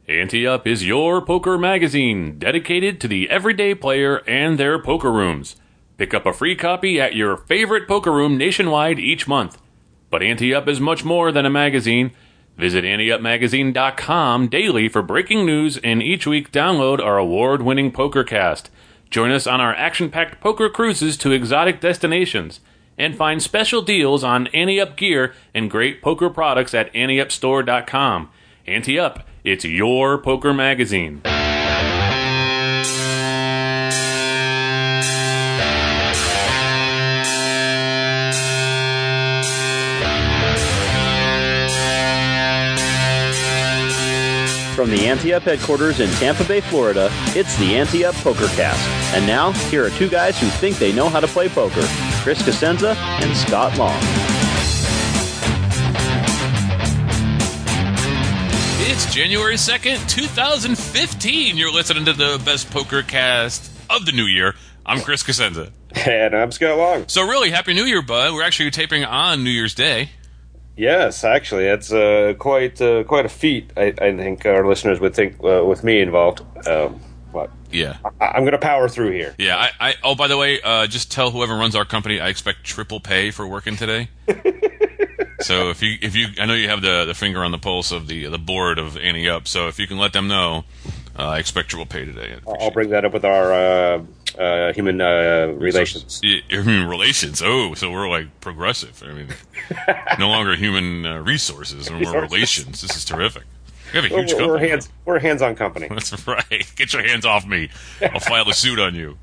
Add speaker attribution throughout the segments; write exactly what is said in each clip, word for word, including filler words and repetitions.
Speaker 1: Ante Up is your poker magazine dedicated to the everyday player and their poker rooms. Pick up a free copy at your favorite poker room nationwide each month. But Ante Up is much more than a magazine. Visit ante up magazine dot com daily for breaking news, and each week download our award-winning PokerCast. Join us on our action-packed poker cruises to exotic destinations, and find special deals on Ante Up gear and great poker products at ante up store dot com. Ante Up, it's your poker magazine.
Speaker 2: From the Ante Up headquarters in Tampa Bay, Florida, it's the Ante Up PokerCast. And now, here are two guys who think they know how to play poker, Chris Cosenza and Scott Long.
Speaker 1: It's January second, twenty fifteen. You're listening to the best PokerCast of the new year. I'm Chris Cosenza.
Speaker 3: And I'm Scott Long.
Speaker 1: So really, Happy New Year, bud. We're actually taping on New Year's Day.
Speaker 3: Yes, actually, it's uh, quite uh, quite a feat. I, I think our listeners would think uh, with me involved. Um, what?
Speaker 1: Yeah,
Speaker 3: I, I'm going to power through here.
Speaker 1: Yeah. I, I. Oh, by the way, uh, just tell whoever runs our company I expect triple pay for working today. So if you if you, I know you have the, the finger on the pulse of the the board of Ante Up. So if you can let them know, uh, I expect triple pay today.
Speaker 3: I'll bring that up with our uh, uh, human uh, relations.
Speaker 1: Yeah, human relations. Oh, so we're like progressive. I mean, no longer human uh, resources, or more relations. This is terrific. We have a huge
Speaker 3: we're,
Speaker 1: company.
Speaker 3: We're hands. We're a hands-on company.
Speaker 1: That's right. Get your hands off me. I'll file a suit on you.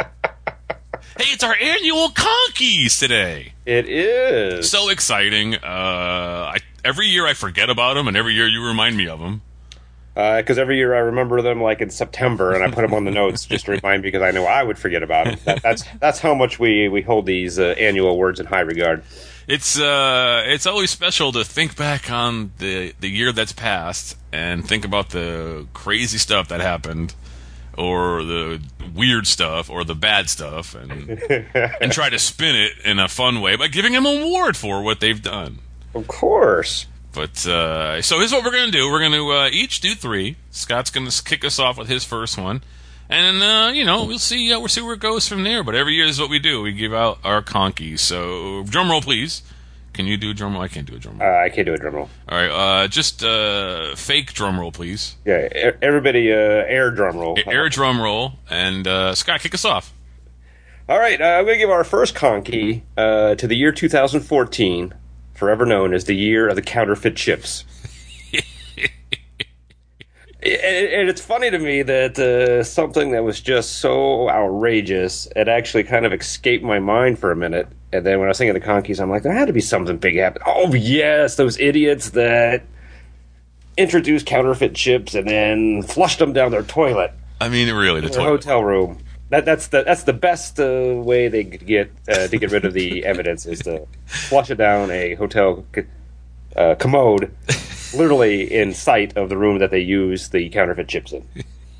Speaker 1: Hey, it's our annual Conkeys today.
Speaker 3: It is.
Speaker 1: So exciting. Uh, I, every year I forget about them, and every year you remind me of them.
Speaker 3: Because uh, every year I remember them like in September, and I put them on the notes just to remind me because I know I would forget about them. That, that's that's how much we, we hold these uh, annual words in high regard.
Speaker 1: It's uh, it's always special to think back on the the year that's passed and think about the crazy stuff that happened, or the weird stuff, or the bad stuff, and and try to spin it in a fun way by giving them an award for what they've done.
Speaker 3: Of course.
Speaker 1: But, uh, so here's what we're going to do. We're going to uh, each do three. Scott's going to kick us off with his first one. And, uh, you know, we'll see, uh, we'll see where it goes from there. But every year is what we do. We give out our Conkeys. So, drum roll, please. Can you do a drum roll? I can't do a drum roll.
Speaker 3: Uh, I can't do a drum roll.
Speaker 1: All right, uh, just uh, fake drum roll, please.
Speaker 3: Yeah, everybody, uh, air drum roll.
Speaker 1: Air drum roll. And, uh, Scott, kick us off.
Speaker 3: All right, uh, I'm going to give our first Conkey uh, to the year two thousand fourteen. Forever known as the year of the counterfeit chips. and, and it's funny to me that uh, something that was just so outrageous, it actually kind of escaped my mind for a minute. And then when I was thinking of the Conkeys, I'm like, there had to be something big happen. Oh, yes, those idiots that introduced counterfeit chips and then flushed them down their toilet.
Speaker 1: I mean, really, the
Speaker 3: their
Speaker 1: toilet.
Speaker 3: hotel room. That, that's the that's the best uh, way they could get uh, to get rid of the evidence is to flush it down a hotel uh, commode, literally in sight of the room that they use the counterfeit chips in.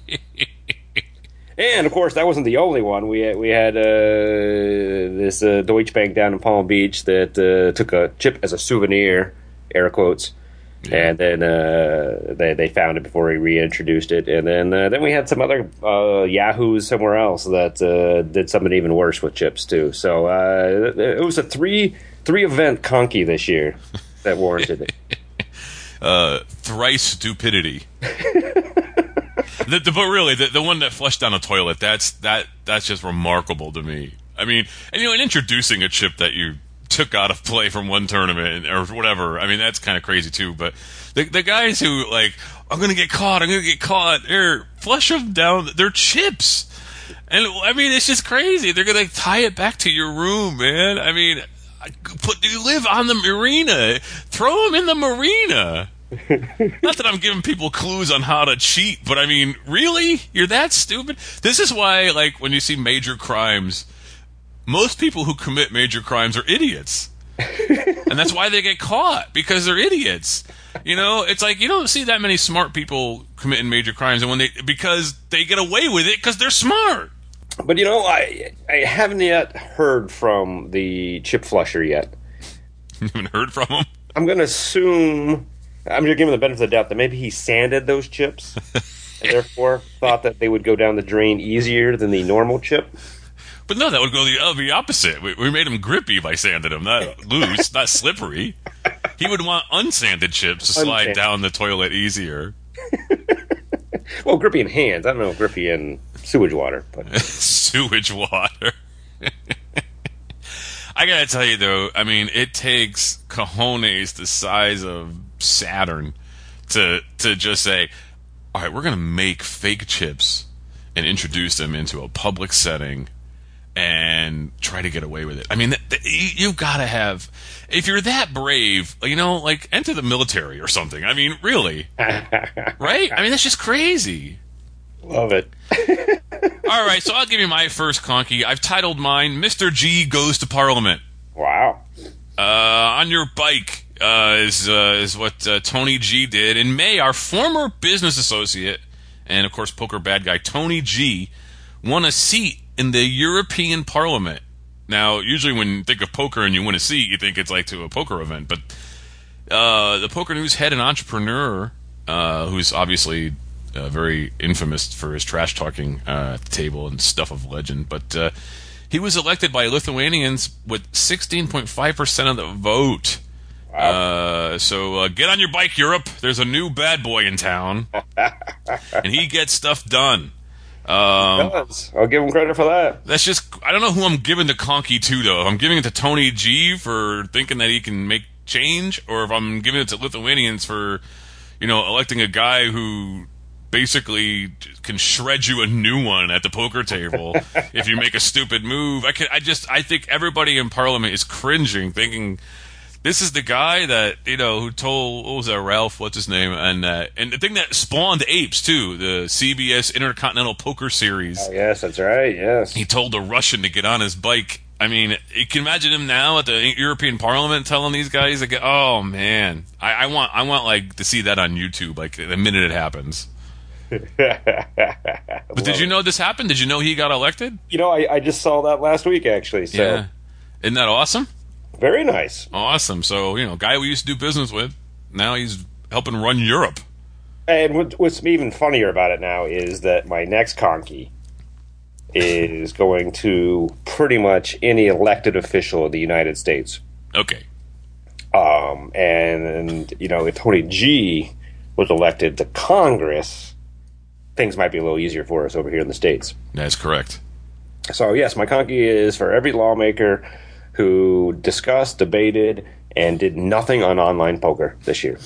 Speaker 3: And of course, that wasn't the only one. We had, we had uh, this uh, Deutsche Bank down in Palm Beach that uh, took a chip as a souvenir, air quotes. Yeah. And then uh, they they found it before he reintroduced it, and then uh, then we had some other uh, yahoos somewhere else that uh, did something even worse with chips too. So uh, it was a three three event Conkey this year that warranted it.
Speaker 1: uh, thrice stupidity. the, the, but really, the, the one that flushed down a toilet that's that that's just remarkable to me. I mean, and you know, in introducing a chip that you took out of play from one tournament or whatever. I mean, that's kind of crazy too. But the the guys who like, I'm gonna get caught, I'm gonna get caught. They're flush them down. They're chips, and I mean, it's just crazy. They're gonna tie it back to your room, man. I mean, put you live on the marina. Throw them in the marina. Not that I'm giving people clues on how to cheat, but I mean, really, you're that stupid? This is why, like, when you see major crimes, most people who commit major crimes are idiots. And that's why they get caught, because they're idiots. You know, it's like you don't see that many smart people committing major crimes, and when they because they get away with it because they're smart.
Speaker 3: But you know, I I haven't yet heard from the chip flusher yet.
Speaker 1: You haven't heard from him?
Speaker 3: I'm going to assume, I'm just giving the benefit of the doubt that maybe he sanded those chips, and therefore thought that they would go down the drain easier than the normal chip.
Speaker 1: But no, that would go the, uh, the opposite. We, we made him grippy by sanding him, not loose, not slippery. He would want unsanded chips to slide
Speaker 3: Unsanded.
Speaker 1: down the toilet easier.
Speaker 3: Well, grippy in hands. I don't know, grippy in sewage water. But
Speaker 1: Sewage water. I gotta tell you, though, I mean, it takes cojones the size of Saturn to to just say, all right, we're going to make fake chips and introduce them into a public setting and try to get away with it. I mean, th- th- you, you've got to have, if you're that brave, you know, like, enter the military or something. I mean, really. Right? I mean, that's just crazy.
Speaker 3: love it.
Speaker 1: All right, so I'll give you my first conky. I've titled mine, Mister G Goes to Parliament.
Speaker 3: Wow.
Speaker 1: Uh, on your bike uh, is uh, is what uh, Tony G did. In May, our former business associate and, of course, poker bad guy, Tony G, won a seat in the European Parliament. Now, usually when you think of poker and you win a seat, you think it's like to a poker event. But uh, the Poker News head and entrepreneur, uh, who's obviously uh, very infamous for his trash-talking uh, at the table and stuff of legend, but uh, he was elected by Lithuanians with sixteen point five percent of the vote.
Speaker 3: Wow.
Speaker 1: Uh, so uh, get on your bike, Europe. There's a new bad boy in town, and he gets stuff done. Um,
Speaker 3: Does. I'll give him credit for that.
Speaker 1: that's just, I don't know who I'm giving the conky to, though. If I'm giving it to Tony G for thinking that he can make change, or if I'm giving it to Lithuanians for, you know, electing a guy who basically can shred you a new one at the poker table if you make a stupid move. I can, I just, I think everybody in Parliament is cringing, thinking this is the guy that, you know, who told, what was that, Ralph, what's his name? And uh, and the thing that spawned Apes, too, the C B S Intercontinental Poker Series.
Speaker 3: Oh, yes, that's right. Yes.
Speaker 1: He told a Russian to get on his bike. I mean, you can imagine him now at the European Parliament telling these guys, like, oh, man. I, I want, I want, like, to see that on YouTube, like, the minute it happens. But did you know this happened? Did you know he got elected?
Speaker 3: You know, I, I just saw that last week, actually. So
Speaker 1: Yeah. Isn't that awesome?
Speaker 3: very nice.
Speaker 1: Awesome. So, you know, guy we used to do business with, now he's helping run Europe.
Speaker 3: And what, what's even funnier about it now is that my next conky is going to pretty much any elected official of the United States.
Speaker 1: Okay.
Speaker 3: Um, and, and, you know, if Tony G was elected to Congress, things might be a little easier for us over here in the States.
Speaker 1: That's correct.
Speaker 3: So, yes, my conky is for every lawmaker who discussed, debated, and did nothing on online poker this year.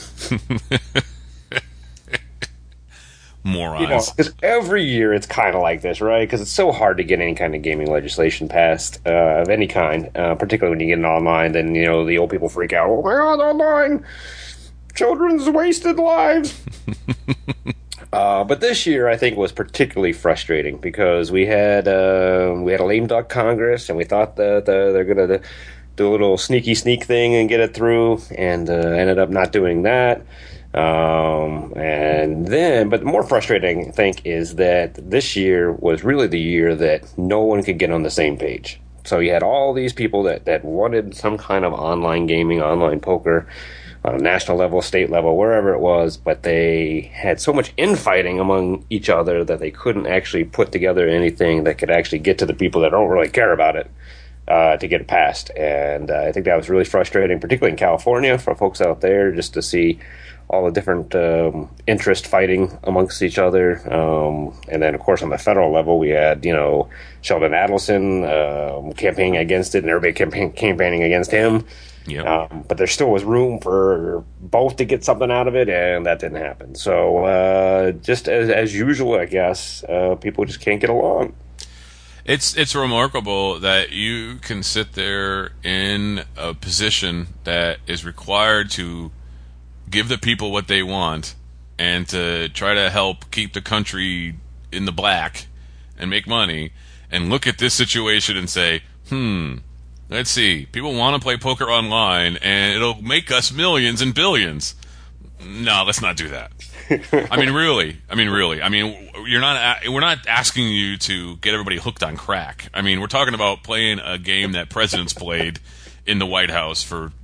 Speaker 1: Morons.
Speaker 3: You know, because every year it's kind of like this, right? Because it's so hard to get any kind of gaming legislation passed uh, of any kind, uh, particularly when you get it online. Then, you know, the old people freak out. Oh, my God, online! Children's wasted lives! uh, but this year, I think, was particularly frustrating because we had uh, we had a lame duck Congress, and we thought that uh, they're going to do a little sneaky sneak thing and get it through, and uh, ended up not doing that. Um, and then, but the more frustrating, I think, is that this year was really the year that no one could get on the same page. So you had all these people that, that wanted some kind of online gaming, online poker, on a national level, state level, wherever it was, but they had so much infighting among each other that they couldn't actually put together anything that could actually get to the people that don't really care about it. Uh, to get it passed. And uh, I think that was really frustrating, particularly in California, for folks out there, just to see all the different um, interest fighting amongst each other. Um, and then, of course, on the federal level, we had, you know, Sheldon Adelson um, campaigning against it, and everybody campaign- campaigning against him.
Speaker 1: Yep.
Speaker 3: Um, but there still was room for both to get something out of it, and that didn't happen. So uh, just as, as usual, I guess, uh, people just can't get along.
Speaker 1: It's it's remarkable that you can sit there in a position that is required to give the people what they want and to try to help keep the country in the black and make money, and look at this situation and say, hmm, let's see, people want to play poker online and it'll make us millions and billions. No, let's not do that. I mean, really. I mean, really. I mean, you're not. We're not asking you to get everybody hooked on crack. I mean, we're talking about playing a game that presidents played in the White House for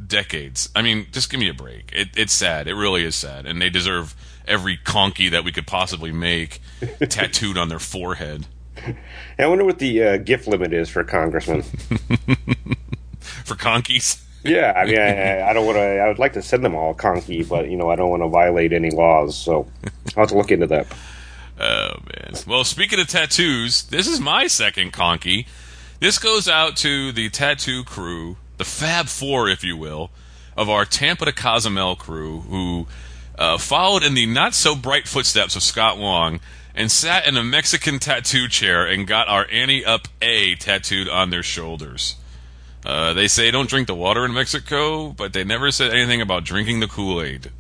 Speaker 1: decades. I mean, just give me a break. It, it's sad. It really is sad. And they deserve every conky that we could possibly make tattooed on their forehead.
Speaker 3: I wonder what the uh, gift limit is for congressmen.
Speaker 1: For conkies?
Speaker 3: Yeah, I mean, I, I don't want to. I would like to send them all conky, but you know, I don't want to violate any laws, so I'll have to look into that.
Speaker 1: Oh man! Well, speaking of tattoos, this is my second conky. This goes out to the tattoo crew, the Fab Four, if you will, of our Tampa to Cozumel crew, who uh, followed in the not so bright footsteps of Scott Long and sat in a Mexican tattoo chair and got our Annie Up A tattooed on their shoulders. Uh, they say don't drink the water in Mexico, but they never said anything about drinking the Kool-Aid.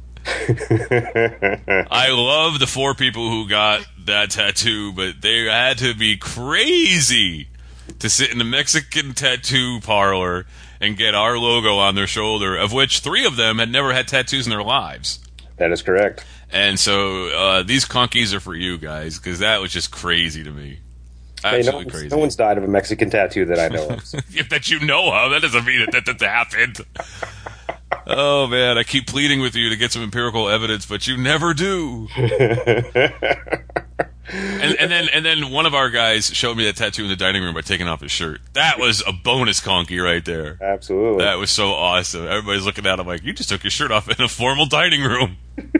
Speaker 1: I love the four people who got that tattoo, but they had to be crazy to sit in the Mexican tattoo parlor and get our logo on their shoulder, of which three of them had never had tattoos in their lives.
Speaker 3: That is correct.
Speaker 1: And so uh, these conkies are for you guys, because that was just crazy to me.
Speaker 3: Hey,
Speaker 1: Absolutely
Speaker 3: no,
Speaker 1: crazy.
Speaker 3: No one's died of a Mexican tattoo that I know of.
Speaker 1: If that you know of, that doesn't mean that that, that happened. Oh man, I keep pleading with you to get some empirical evidence, but you never do. and, and then and then one of our guys showed me that tattoo in the dining room by taking off his shirt. That was a bonus conky right there.
Speaker 3: Absolutely.
Speaker 1: That was so awesome. Everybody's looking at him like, you just took your shirt off in a formal dining room.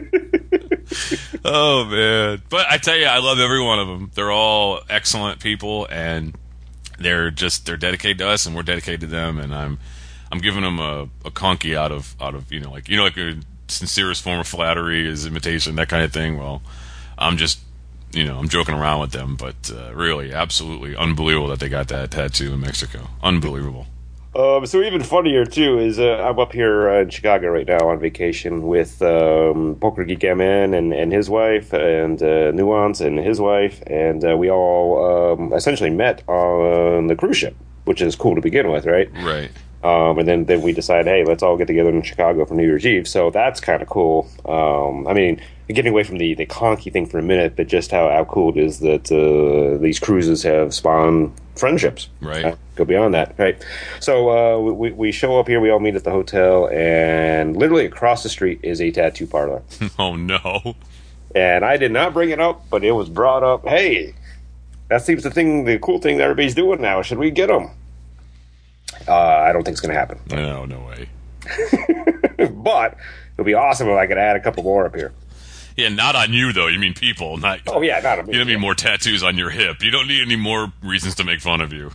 Speaker 1: Oh man. But I tell you, I love every one of them. They're all excellent people, and they're just they're dedicated to us, and we're dedicated to them, and I'm I'm giving them a, a conky out of out of you know like you know like a sincerest form of flattery is imitation, that kind of thing. Well, I'm just you know I'm joking around with them, but uh, really, absolutely unbelievable that they got that tattoo in Mexico. Unbelievable.
Speaker 3: Um, so even funnier too is uh, I'm up here uh, in Chicago right now on vacation with um, Poker Geek M N and, and his wife, and uh, Nuance and his wife, and uh, we all um, essentially met on the cruise ship, which is cool to begin with, right?
Speaker 1: Right.
Speaker 3: Um, and then, then we decided, hey, let's all get together in Chicago for New Year's Eve. So that's kind of cool. Um, I mean, getting away from the, the conky thing for a minute, but just how, how cool it is that uh, these cruises have spawned friendships.
Speaker 1: Right.
Speaker 3: Uh, go beyond that, right? So uh, we, we show up here, we all meet at the hotel, and literally across the street is a tattoo parlor.
Speaker 1: Oh, no.
Speaker 3: And I did not bring it up, but it was brought up, hey, that seems the thing, the cool thing that everybody's doing now. Should we get them? Uh, I don't think it's going to happen.
Speaker 1: No, no way.
Speaker 3: But it would be awesome if I could add a couple more up here.
Speaker 1: Yeah, not on you, though. You mean people, not...
Speaker 3: Oh, yeah, not on me.
Speaker 1: You don't need more tattoos on your hip. You don't need any more reasons to make fun of you.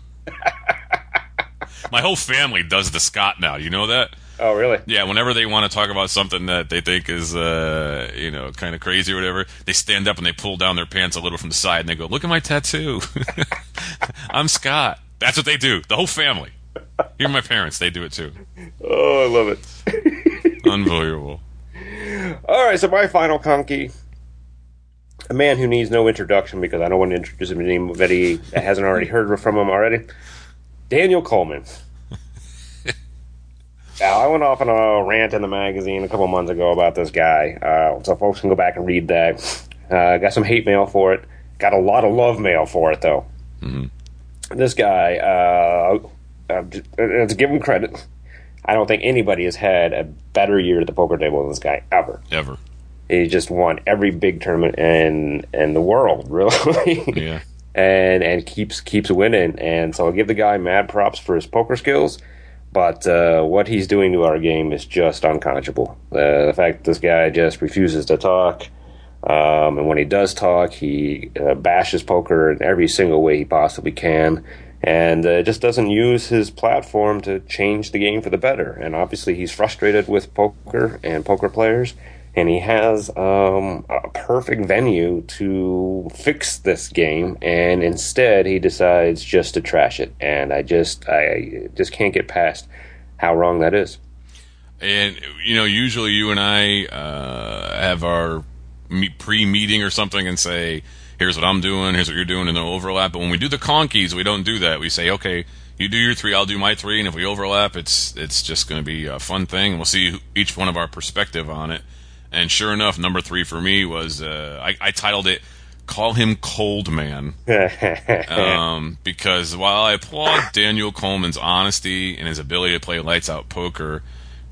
Speaker 1: My whole family does the Scott now. You know that?
Speaker 3: Oh, really?
Speaker 1: Yeah, whenever they want to talk about something that they think is, uh, you know, kind of crazy or whatever, they stand up and they pull down their pants a little from the side and they go, look at my tattoo. I'm Scott. That's what they do. The whole family. Even my parents, they do it too.
Speaker 3: Oh, I love it.
Speaker 1: Unbelievable.
Speaker 3: All right, so my final conky, a man who needs no introduction because I don't want to introduce him to anybody that hasn't already heard from him already. Daniel Coleman. Now, I went off on a rant in the magazine a couple months ago about this guy, uh, so folks can go back and read that. Uh, got some hate mail for it. Got a lot of love mail for it, though. Mm-hmm. This guy, uh, uh, to give him credit, I don't think anybody has had a better year at the poker table than this guy, ever.
Speaker 1: Ever.
Speaker 3: He just won every big tournament in in the world, really.
Speaker 1: Yeah.
Speaker 3: And and keeps keeps winning. And so I'll give the guy mad props for his poker skills. But uh, what he's doing to our game is just unconscionable. Uh, the fact that this guy just refuses to talk, um, and when he does talk, he uh, bashes poker in every single way he possibly can, and uh, just doesn't use his platform to change the game for the better. And obviously he's frustrated with poker and poker players, and he has um, a perfect venue to fix this game, and instead he decides just to trash it. And I just I just can't get past how wrong that is.
Speaker 1: And, you know, usually you and I uh, have our pre-meeting or something and say, here's what I'm doing, here's what you're doing, and they'll overlap. But when we do the conkies, we don't do that. We say, okay, you do your three, I'll do my three, and if we overlap, it's it's just going to be a fun thing, and we'll see each one of our perspective on it. And sure enough, number three for me was, uh, I, I titled it, Call Him Cold Man. um, because while I applaud Daniel Coleman's honesty and his ability to play lights out poker,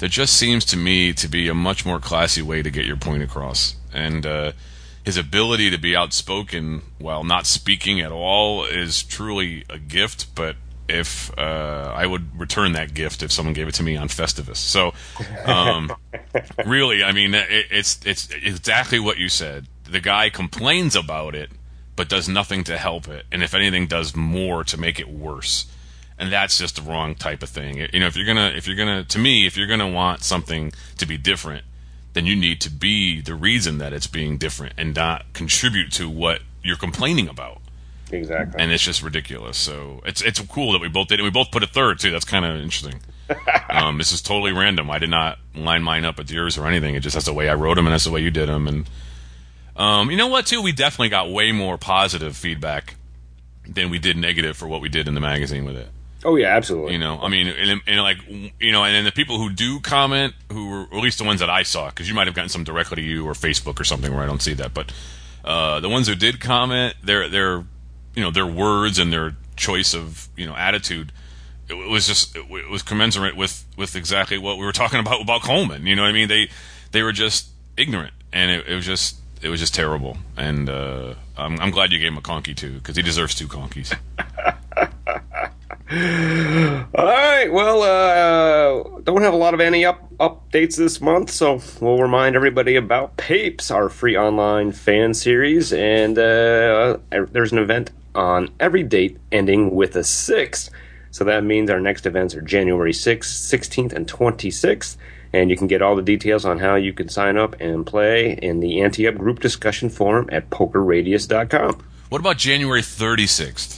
Speaker 1: there just seems to me to be a much more classy way to get your point across. And uh, his ability to be outspoken while not speaking at all is truly a gift, but if uh, I would return that gift if someone gave it to me on Festivus. So, um, really, I mean, it, it's it's exactly what you said. The guy complains about it, but does nothing to help it, and if anything, does more to make it worse. And that's just the wrong type of thing. You know, if you're gonna, if you're gonna, to me, if you're gonna want something to be different, then you need to be the reason that it's being different, and not contribute to what you're complaining about.
Speaker 3: Exactly.
Speaker 1: And it's just ridiculous. So it's it's cool that we both did it. We both put a third too. That's kind of interesting. um, this is totally random. I did not line mine up with yours or anything. It just that's the way I wrote them, and that's the way you did them. And um, you know what? Too, we definitely got way more positive feedback than we did negative for what we did in the magazine with it.
Speaker 3: Oh yeah, absolutely.
Speaker 1: You know, I mean, and, and like, you know, and then the people who do comment, who were, or at least the ones that I saw, because you might have gotten some directly to you or Facebook or something where I don't see that, but uh, the ones who did comment, their their, you know, their words and their choice of, you know, attitude, it was just it, it was commensurate with, with exactly what we were talking about about Coleman. You know what I mean? They they were just ignorant, and it, it was just it was just terrible. And uh, I'm, I'm glad you gave him a conky too, because he deserves two conkies.
Speaker 3: All right, well, uh, don't have a lot of any up updates this month, so we'll remind everybody about Papes, our free online fan series, and uh, there's an event on every date ending with a six, so that means our next events are January sixth, sixteenth, and twenty-sixth, and you can get all the details on how you can sign up and play in the Ante-Up group discussion forum at poker radius dot com.
Speaker 1: What about January thirty-sixth?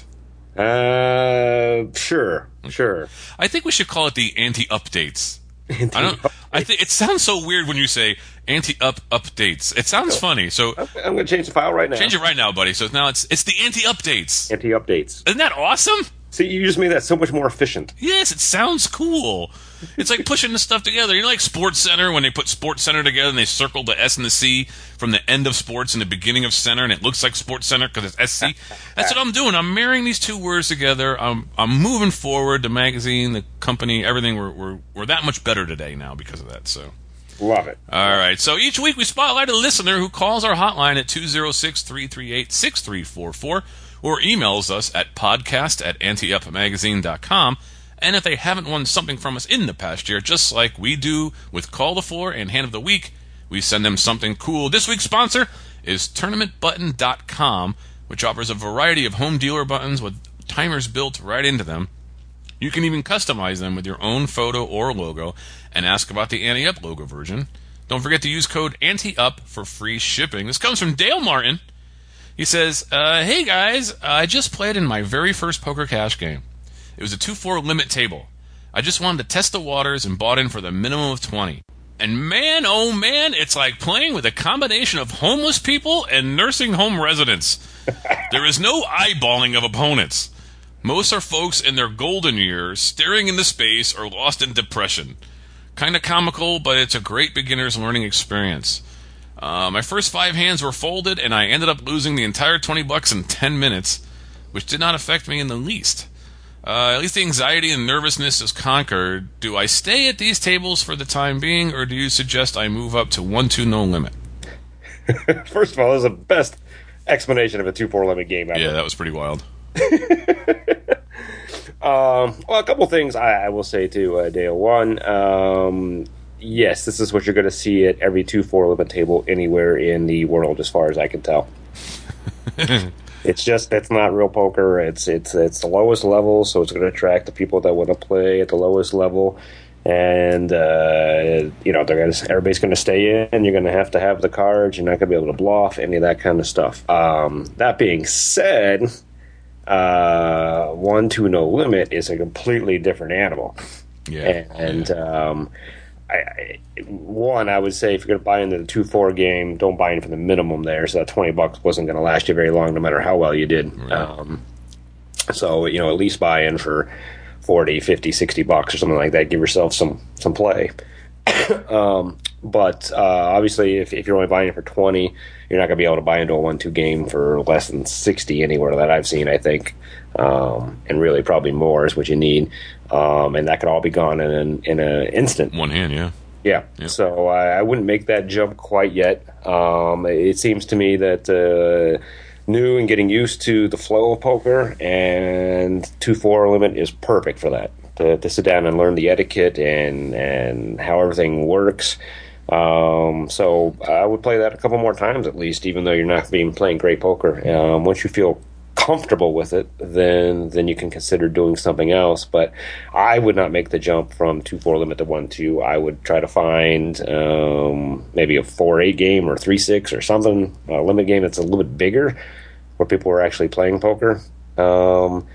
Speaker 3: Uh, sure, sure.
Speaker 1: I think we should call it the anti-updates. I don't. I think it sounds so weird when you say anti-up updates. It sounds funny. So
Speaker 3: I'm going to change the file right now.
Speaker 1: Change it right now, buddy. So now it's it's the anti-updates.
Speaker 3: Anti-updates.
Speaker 1: Isn't that awesome?
Speaker 3: See, you just made that so much more efficient.
Speaker 1: Yes, it sounds cool. It's like pushing the stuff together. You know, like Sports Center, when they put Sports Center together and they circle the S and the C from the end of sports and the beginning of center, and it looks like Sports Center because it's S C. That's what I'm doing. I'm marrying these two words together. I'm I'm moving forward. The magazine, the company, everything. We're we're we're that much better today now because of that. So.
Speaker 3: Love it.
Speaker 1: All right. So each week we spotlight a listener who calls our hotline at two oh six, three three eight, six three four four or emails us at podcast at anti up magazine dot com. And if they haven't won something from us in the past year, just like we do with Call the Floor and Hand of the Week, we send them something cool. This week's sponsor is tournament button dot com, which offers a variety of home dealer buttons with timers built right into them. You can even customize them with your own photo or logo and ask about the Ante-Up logo version. Don't forget to use code ANTEUP for free shipping. This comes from Dale Martin. He says, uh, hey guys, I just played in my very first Poker Cash game. It was a two four limit table. I just wanted to test the waters and bought in for the minimum of twenty. And man, oh man, it's like playing with a combination of homeless people and nursing home residents. There is no eyeballing of opponents. Most are folks in their golden years, staring into space or lost in depression. Kind of comical, but it's a great beginner's learning experience. Uh, my first five hands were folded, and I ended up losing the entire twenty bucks in ten minutes, which did not affect me in the least. Uh, at least the anxiety and nervousness is conquered. Do I stay at these tables for the time being, or do you suggest I move up to one two no limit?
Speaker 3: First of all, this is the best explanation of a two four limit game ever.
Speaker 1: Yeah, that was pretty wild.
Speaker 3: um, well, a couple things I, I will say to uh, Dale. One, um, yes, this is what you're going to see at every two four limit table anywhere in the world, as far as I can tell. It's just, it's not real poker. It's it's it's the lowest level, so it's going to attract the people that want to play at the lowest level. And uh, you know, they're gonna, everybody's going to stay in. You're going to have to have the cards. You're not going to be able to bluff, any of that kind of stuff. Um, that being said, uh, one two no limit is a completely different animal.
Speaker 1: Yeah,
Speaker 3: and
Speaker 1: yeah.
Speaker 3: Um, I, I, one, I would say if you're going to buy into the two four game, don't buy in for the minimum there. So that twenty bucks wasn't going to last you very long, no matter how well you did.
Speaker 1: Right.
Speaker 3: Um, so, you know, at least buy in for forty, fifty, sixty bucks or something like that. Give yourself some, some play. um, but uh, obviously, if, if you're only buying it for twenty, you're not going to be able to buy into a one two game for less than sixty anywhere that I've seen, I think. Um, and really probably more is what you need. um, and that could all be gone in an in an instant.
Speaker 1: One hand, yeah.
Speaker 3: Yeah,
Speaker 1: yeah.
Speaker 3: So I, I wouldn't make that jump quite yet. Um, it seems to me that uh, new and getting used to the flow of poker, and two four limit is perfect for that. To, to sit down and learn the etiquette and and how everything works. Um, so I would play that a couple more times at least, even though you're not being playing great poker. Um, once you feel comfortable with it, then then you can consider doing something else. But I would not make the jump from two four limit to one two. I would try to find um, maybe a four eight game or three six or something, a limit game that's a little bit bigger, where people are actually playing poker. Um,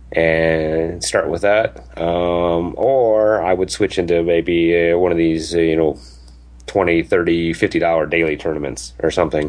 Speaker 3: and start with that. Um, or I would switch into maybe uh, one of these, uh, you know, twenty, thirty, fifty dollars daily tournaments or something,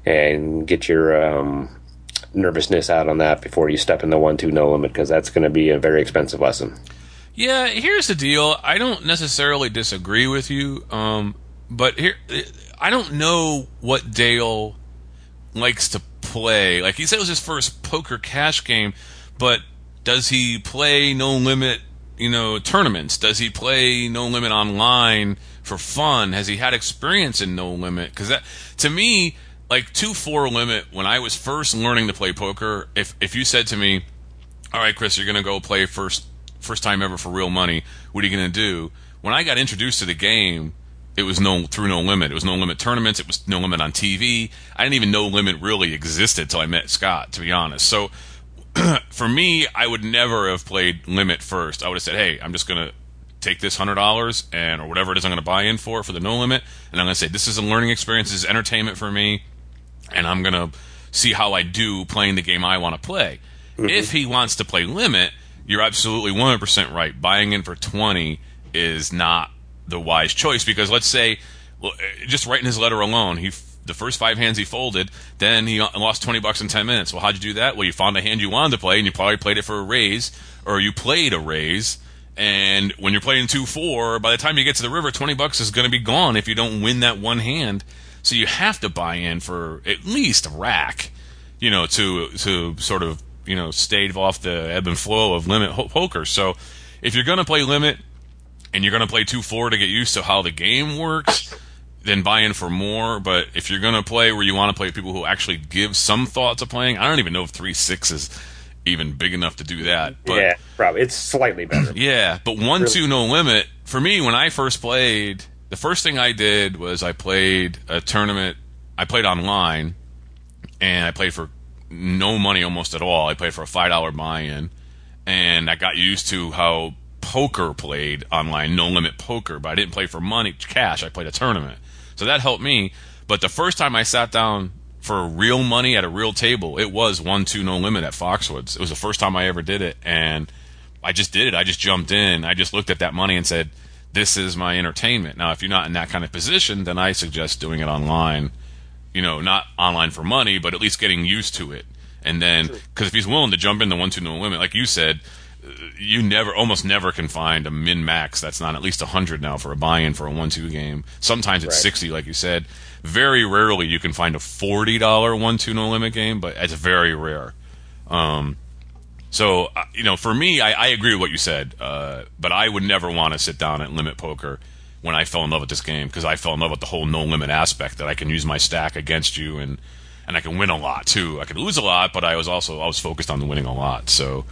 Speaker 3: and get your um, nervousness out on that before you step in the one two no limit, because that's going to be a very expensive lesson.
Speaker 1: Yeah, here's the deal. I don't necessarily disagree with you, um, but here I don't know what Dale likes to play. Like, he said it was his first poker cash game, but does he play no limit, you know, tournaments? Does he play no limit online for fun? Has he had experience in no limit? Because that, to me, like two four limit, when I was first learning to play poker, if if you said to me, all right, Chris, you're going to go play first first time ever for real money, what are you going to do? When I got introduced to the game, it was no through no limit. It was no limit tournaments. It was no limit on T V. I didn't even know limit really existed till I met Scott, to be honest. So for me, I would never have played limit first. I would have said, hey, I'm just going to take this one hundred dollars and or whatever it is I'm going to buy in for for the no limit, and I'm going to say this is a learning experience, this is entertainment for me, and I'm going to see how I do playing the game I want to play. Mm-hmm. If he wants to play limit, you're absolutely one hundred percent right. Buying in for twenty is not the wise choice, because let's say, well, just writing his letter alone, he the first five hands he folded, then he lost twenty bucks in ten minutes. Well, how'd you do that? Well, you found a hand you wanted to play, and you probably played it for a raise, or you played a raise. And when you're playing two four, by the time you get to the river, twenty bucks is going to be gone if you don't win that one hand. So you have to buy in for at least a rack, you know, to to sort of, you know, stave off the ebb and flow of limit ho- poker. So if you're going to play limit and you're going to play two four to get used to how the game works, then buy in for more. But if you're going to play where you want to play with people who actually give some thought to playing, I don't even know if three six is even big enough to do that. But
Speaker 3: yeah, probably. It's slightly better.
Speaker 1: Yeah, but one two no limit, for me, when I first played, the first thing I did was I played a tournament. I played online, and I played for no money almost at all. I played for a five dollar buy-in, and I got used to how poker played online, no limit poker, but I didn't play for money, cash. I played a tournament. So that helped me. But the first time I sat down for real money at a real table, it was one two no limit at Foxwoods. It was the first time I ever did it, and I just did it. I just jumped in. I just looked at that money and said, this is my entertainment. Now, if you're not in that kind of position, then I suggest doing it online. You know, not online for money, but at least getting used to it. And then, because if he's willing to jump in the one two no limit, like you said, you never, almost never can find a min-max that's not at least one hundred now for a buy-in for a one two game. Sometimes it's right. sixty, like you said. Very rarely you can find a forty dollar one two no limit game, but it's very rare. Um, so, you know, for me, I, I agree with what you said, uh, but I would never want to sit down at limit poker when I fell in love with this game, because I fell in love with the whole no limit aspect, that I can use my stack against you, and, and I can win a lot too. I could lose a lot, but I was also I was focused on winning a lot. So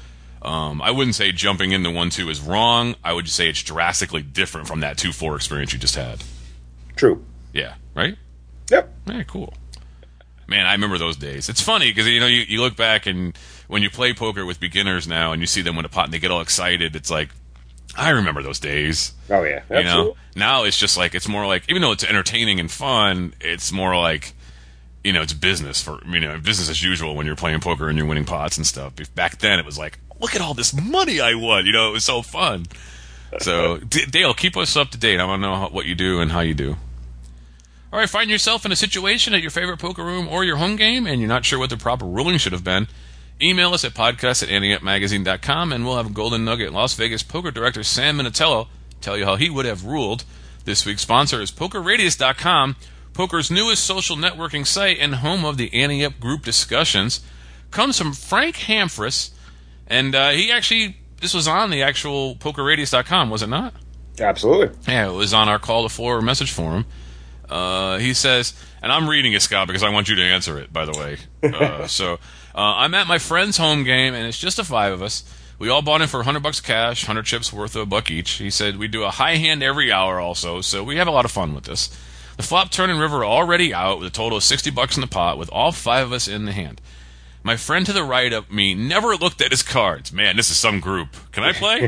Speaker 1: um, I wouldn't say jumping into one two is wrong. I would just say it's drastically different from that two four experience you just had.
Speaker 3: True.
Speaker 1: Yeah. Right?
Speaker 3: Yep.
Speaker 1: Very cool. Man, I remember those days. It's funny because, you know, you, you look back, and when you play poker with beginners now and you see them win a pot and they get all excited, it's like, I remember those days.
Speaker 3: Oh, yeah.
Speaker 1: You know? Now it's just like, it's more like, even though it's entertaining and fun, it's more like, you know, it's business for, you know, business as usual when you're playing poker and you're winning pots and stuff. Back then it was like, look at all this money I won. You know, it was so fun. So, D- Dale, keep us up to date. I want to know how, what you do and how you do. All right, find yourself in a situation at your favorite poker room or your home game, and you're not sure what the proper ruling should have been. Email us at podcast at ante up magazine dot com, and we'll have Golden Nugget Las Vegas poker director Sam Minatello tell you how he would have ruled. This week's sponsor is poker radius dot com, poker's newest social networking site and home of the Ante Up group discussions. Comes from Frank Hamfris, and uh, he actually this was on the actual poker radius dot com, was it not?
Speaker 3: Absolutely.
Speaker 1: Yeah, it was on our call to floor message forum. Uh, he says, and I'm reading it, Scott, because I want you to answer it, by the way. Uh, so uh, I'm at my friend's home game, and it's just the five of us. We all bought in for one hundred bucks cash, one hundred chips worth of a buck each. He said we do a high hand every hour also, so we have a lot of fun with this. The flop, turn, and river are already out with a total of sixty bucks in the pot, with all five of us in the hand. My friend to the right of me never looked at his cards. Man, this is some group. Can I play?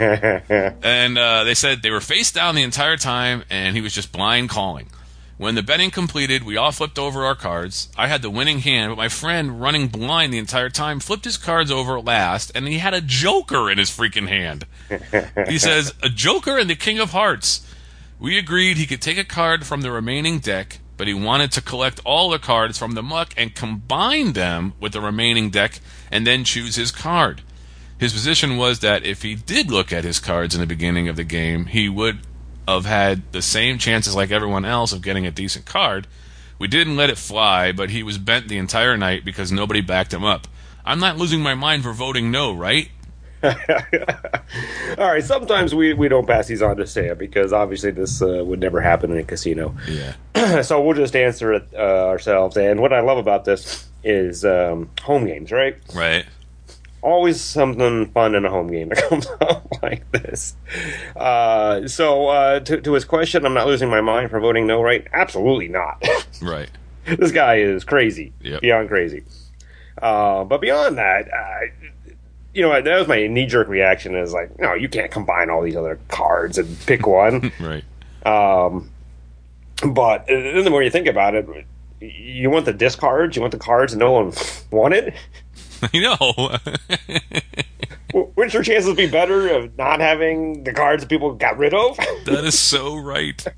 Speaker 1: And uh, they said they were face down the entire time, and he was just blind calling. When the betting completed, we all flipped over our cards. I had the winning hand, but my friend, running blind the entire time, flipped his cards over last, and he had a joker in his freaking hand. He says, a joker and the king of hearts. We agreed he could take a card from the remaining deck, but he wanted to collect all the cards from the muck and combine them with the remaining deck and then choose his card. His position was that if he did look at his cards in the beginning of the game, he would have had the same chances like everyone else of getting a decent card. We didn't let it fly, but he was bent the entire night because nobody backed him up. I'm not losing my mind for voting no, right?
Speaker 3: All right, sometimes we, we don't pass these on to Sam because obviously this uh, would never happen in a casino.
Speaker 1: Yeah.
Speaker 3: So we'll just answer it uh, ourselves. And what I love about this is um, home games, right?
Speaker 1: Right.
Speaker 3: Always something fun in a home game that comes up like this. Uh, so uh, to, to his question, I'm not losing my mind for voting no, right? Absolutely not.
Speaker 1: Right.
Speaker 3: This guy is crazy,
Speaker 1: Yep.
Speaker 3: beyond crazy. Uh, but beyond that, uh, you know, that was my knee-jerk reaction is like, no, you can't combine all these other cards and pick one.
Speaker 1: Right.
Speaker 3: Um, but then the more you think about it, you want the discards, you want the cards no one wanted.
Speaker 1: I know.
Speaker 3: Wouldn't your chances be better of not having the cards that people got rid of?
Speaker 1: That is so right.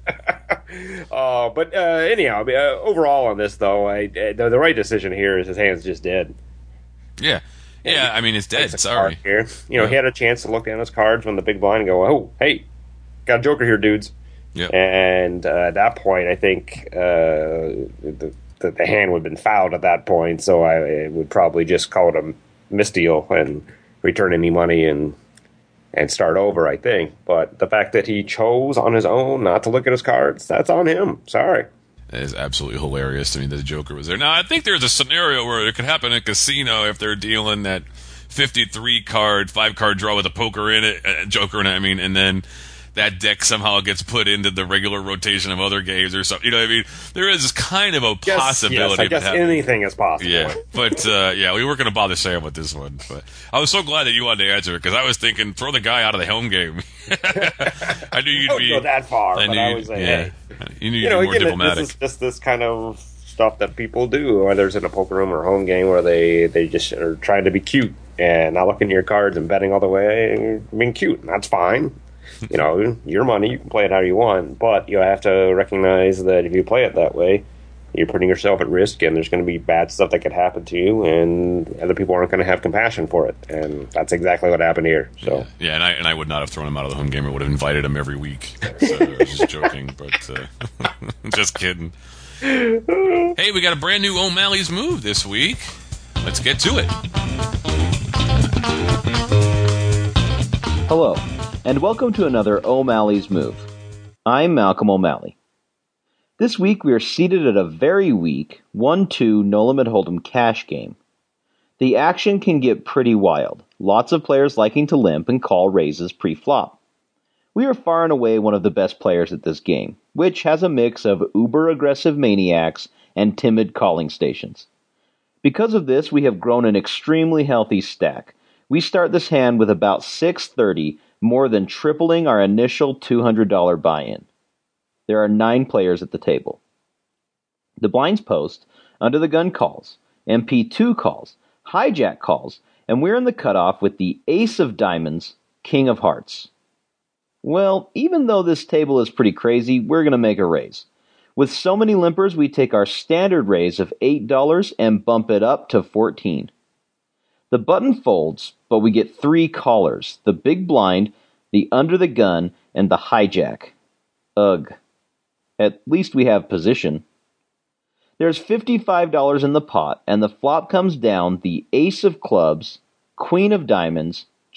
Speaker 3: uh, but uh, anyhow, uh, overall on this, though, I, uh, the, the right decision here is his hand's just dead.
Speaker 1: Yeah. Yeah, I mean, it's dead.
Speaker 3: It's a
Speaker 1: Sorry.
Speaker 3: card here. You know,
Speaker 1: Yeah.
Speaker 3: he had a chance to look down his cards when the big blind and go, oh, hey, got a joker here, dudes.
Speaker 1: Yep.
Speaker 3: And uh, at that point, I think uh, the, the, the hand would have been fouled at that point, so I, I would probably just call it a misdeal and return any money and and start over, I think. But the fact that he chose on his own not to look at his cards, that's on him. Sorry.
Speaker 1: That is absolutely hilarious to me that the Joker was there. Now, I think there's a scenario where it could happen in a casino if they're dealing that fifty-three card, five card draw with a poker in it, uh, Joker in it, I mean, and then that deck somehow gets put into the regular rotation of other games or something. You know what I mean? There is kind of a
Speaker 3: Yes,
Speaker 1: possibility.
Speaker 3: yes, I guess
Speaker 1: that happen.
Speaker 3: anything is possible.
Speaker 1: Yeah, but uh, yeah, we weren't going to bother Sam with this one. But I was so glad that you wanted to answer it because I was thinking, throw the guy out of the home game. I knew you'd
Speaker 3: I wouldn't
Speaker 1: be
Speaker 3: go that far,
Speaker 1: I
Speaker 3: but
Speaker 1: knew
Speaker 3: I
Speaker 1: you'd-
Speaker 3: was like,
Speaker 1: yeah.
Speaker 3: hey.
Speaker 1: You knew you'd
Speaker 3: You know,
Speaker 1: be more
Speaker 3: again,
Speaker 1: diplomatic.
Speaker 3: this is just this kind of stuff that people do, whether it's in a poker room or a home game, where they, they just are trying to be cute and not looking at your cards and betting all the way and being cute. And that's fine. You know, your money, you can play it how you want, but you have to recognize that if you play it that way, you're putting yourself at risk, and there's going to be bad stuff that could happen to you, and other people aren't going to have compassion for it. And that's exactly what happened here. So,
Speaker 1: Yeah, and I and I would not have thrown him out of the home game. I would have invited him every week. So I was just joking, but uh, just kidding. Hey, we got a brand new O'Malley's Move this week. Let's get to it.
Speaker 4: Hello, and welcome to another O'Malley's Move. I'm Malcolm O'Malley. This week we are seated at a very weak one two No Limit Hold'em cash game. The action can get pretty wild, lots of players liking to limp and call raises pre-flop. We are far and away one of the best players at this game, which has a mix of uber-aggressive maniacs and timid calling stations. Because of this, we have grown an extremely healthy stack. We start this hand with about six thirty, more than tripling our initial two hundred dollars buy-in. There are nine players at the table. The blinds post, under the gun calls, M P two calls, hijack calls, and we're in the cutoff with the ace of diamonds, king of hearts. Well, even though this table is pretty crazy, we're going to make a raise. With so many limpers, we take our standard raise of eight dollars and bump it up to fourteen dollars. The button folds, but we get three callers, the big blind, the under the gun, and the hijack. Ugh. At least we have position. There's fifty-five dollars in the pot, and the flop comes down the ace of clubs, queen of diamonds,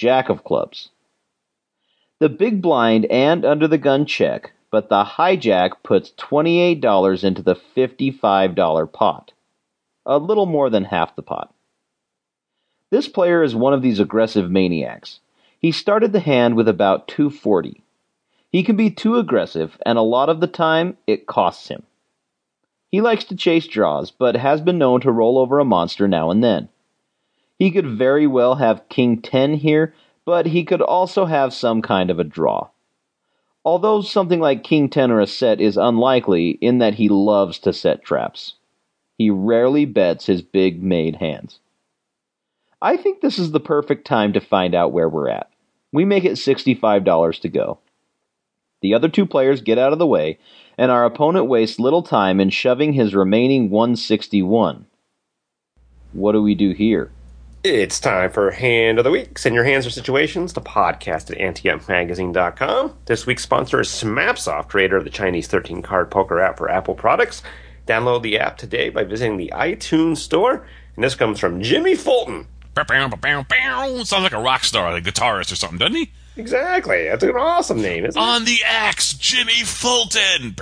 Speaker 4: Jack of clubs. The big blind and under the gun check, but the hijack puts twenty-eight dollars into the fifty-five dollars pot. A little more than half the pot. This player is one of these aggressive maniacs. He started the hand with about two forty. He can be too aggressive, and a lot of the time, it costs him. He likes to chase draws, but has been known to roll over a monster now and then. He could very well have King ten here, but he could also have some kind of a draw. Although something like King ten or a set is unlikely in that he loves to set traps. He rarely bets his big made hands. I think this is the perfect time to find out where we're at. We make it sixty-five dollars to go. The other two players get out of the way, and our opponent wastes little time in shoving his remaining one sixty-one. What do we do here?
Speaker 3: It's time for Hand of the Week. Send your hands or situations to podcast at ante up magazine dot com. This week's sponsor is Smapsoft, creator of the Chinese thirteen-card poker app for Apple products. Download the app today by visiting the iTunes store. And this comes from Jimmy Fulton.
Speaker 1: Sounds like a rock star, like a guitarist or something, doesn't he?
Speaker 3: Exactly. That's an awesome name, isn't it?
Speaker 1: On the axe, Jimmy Fulton.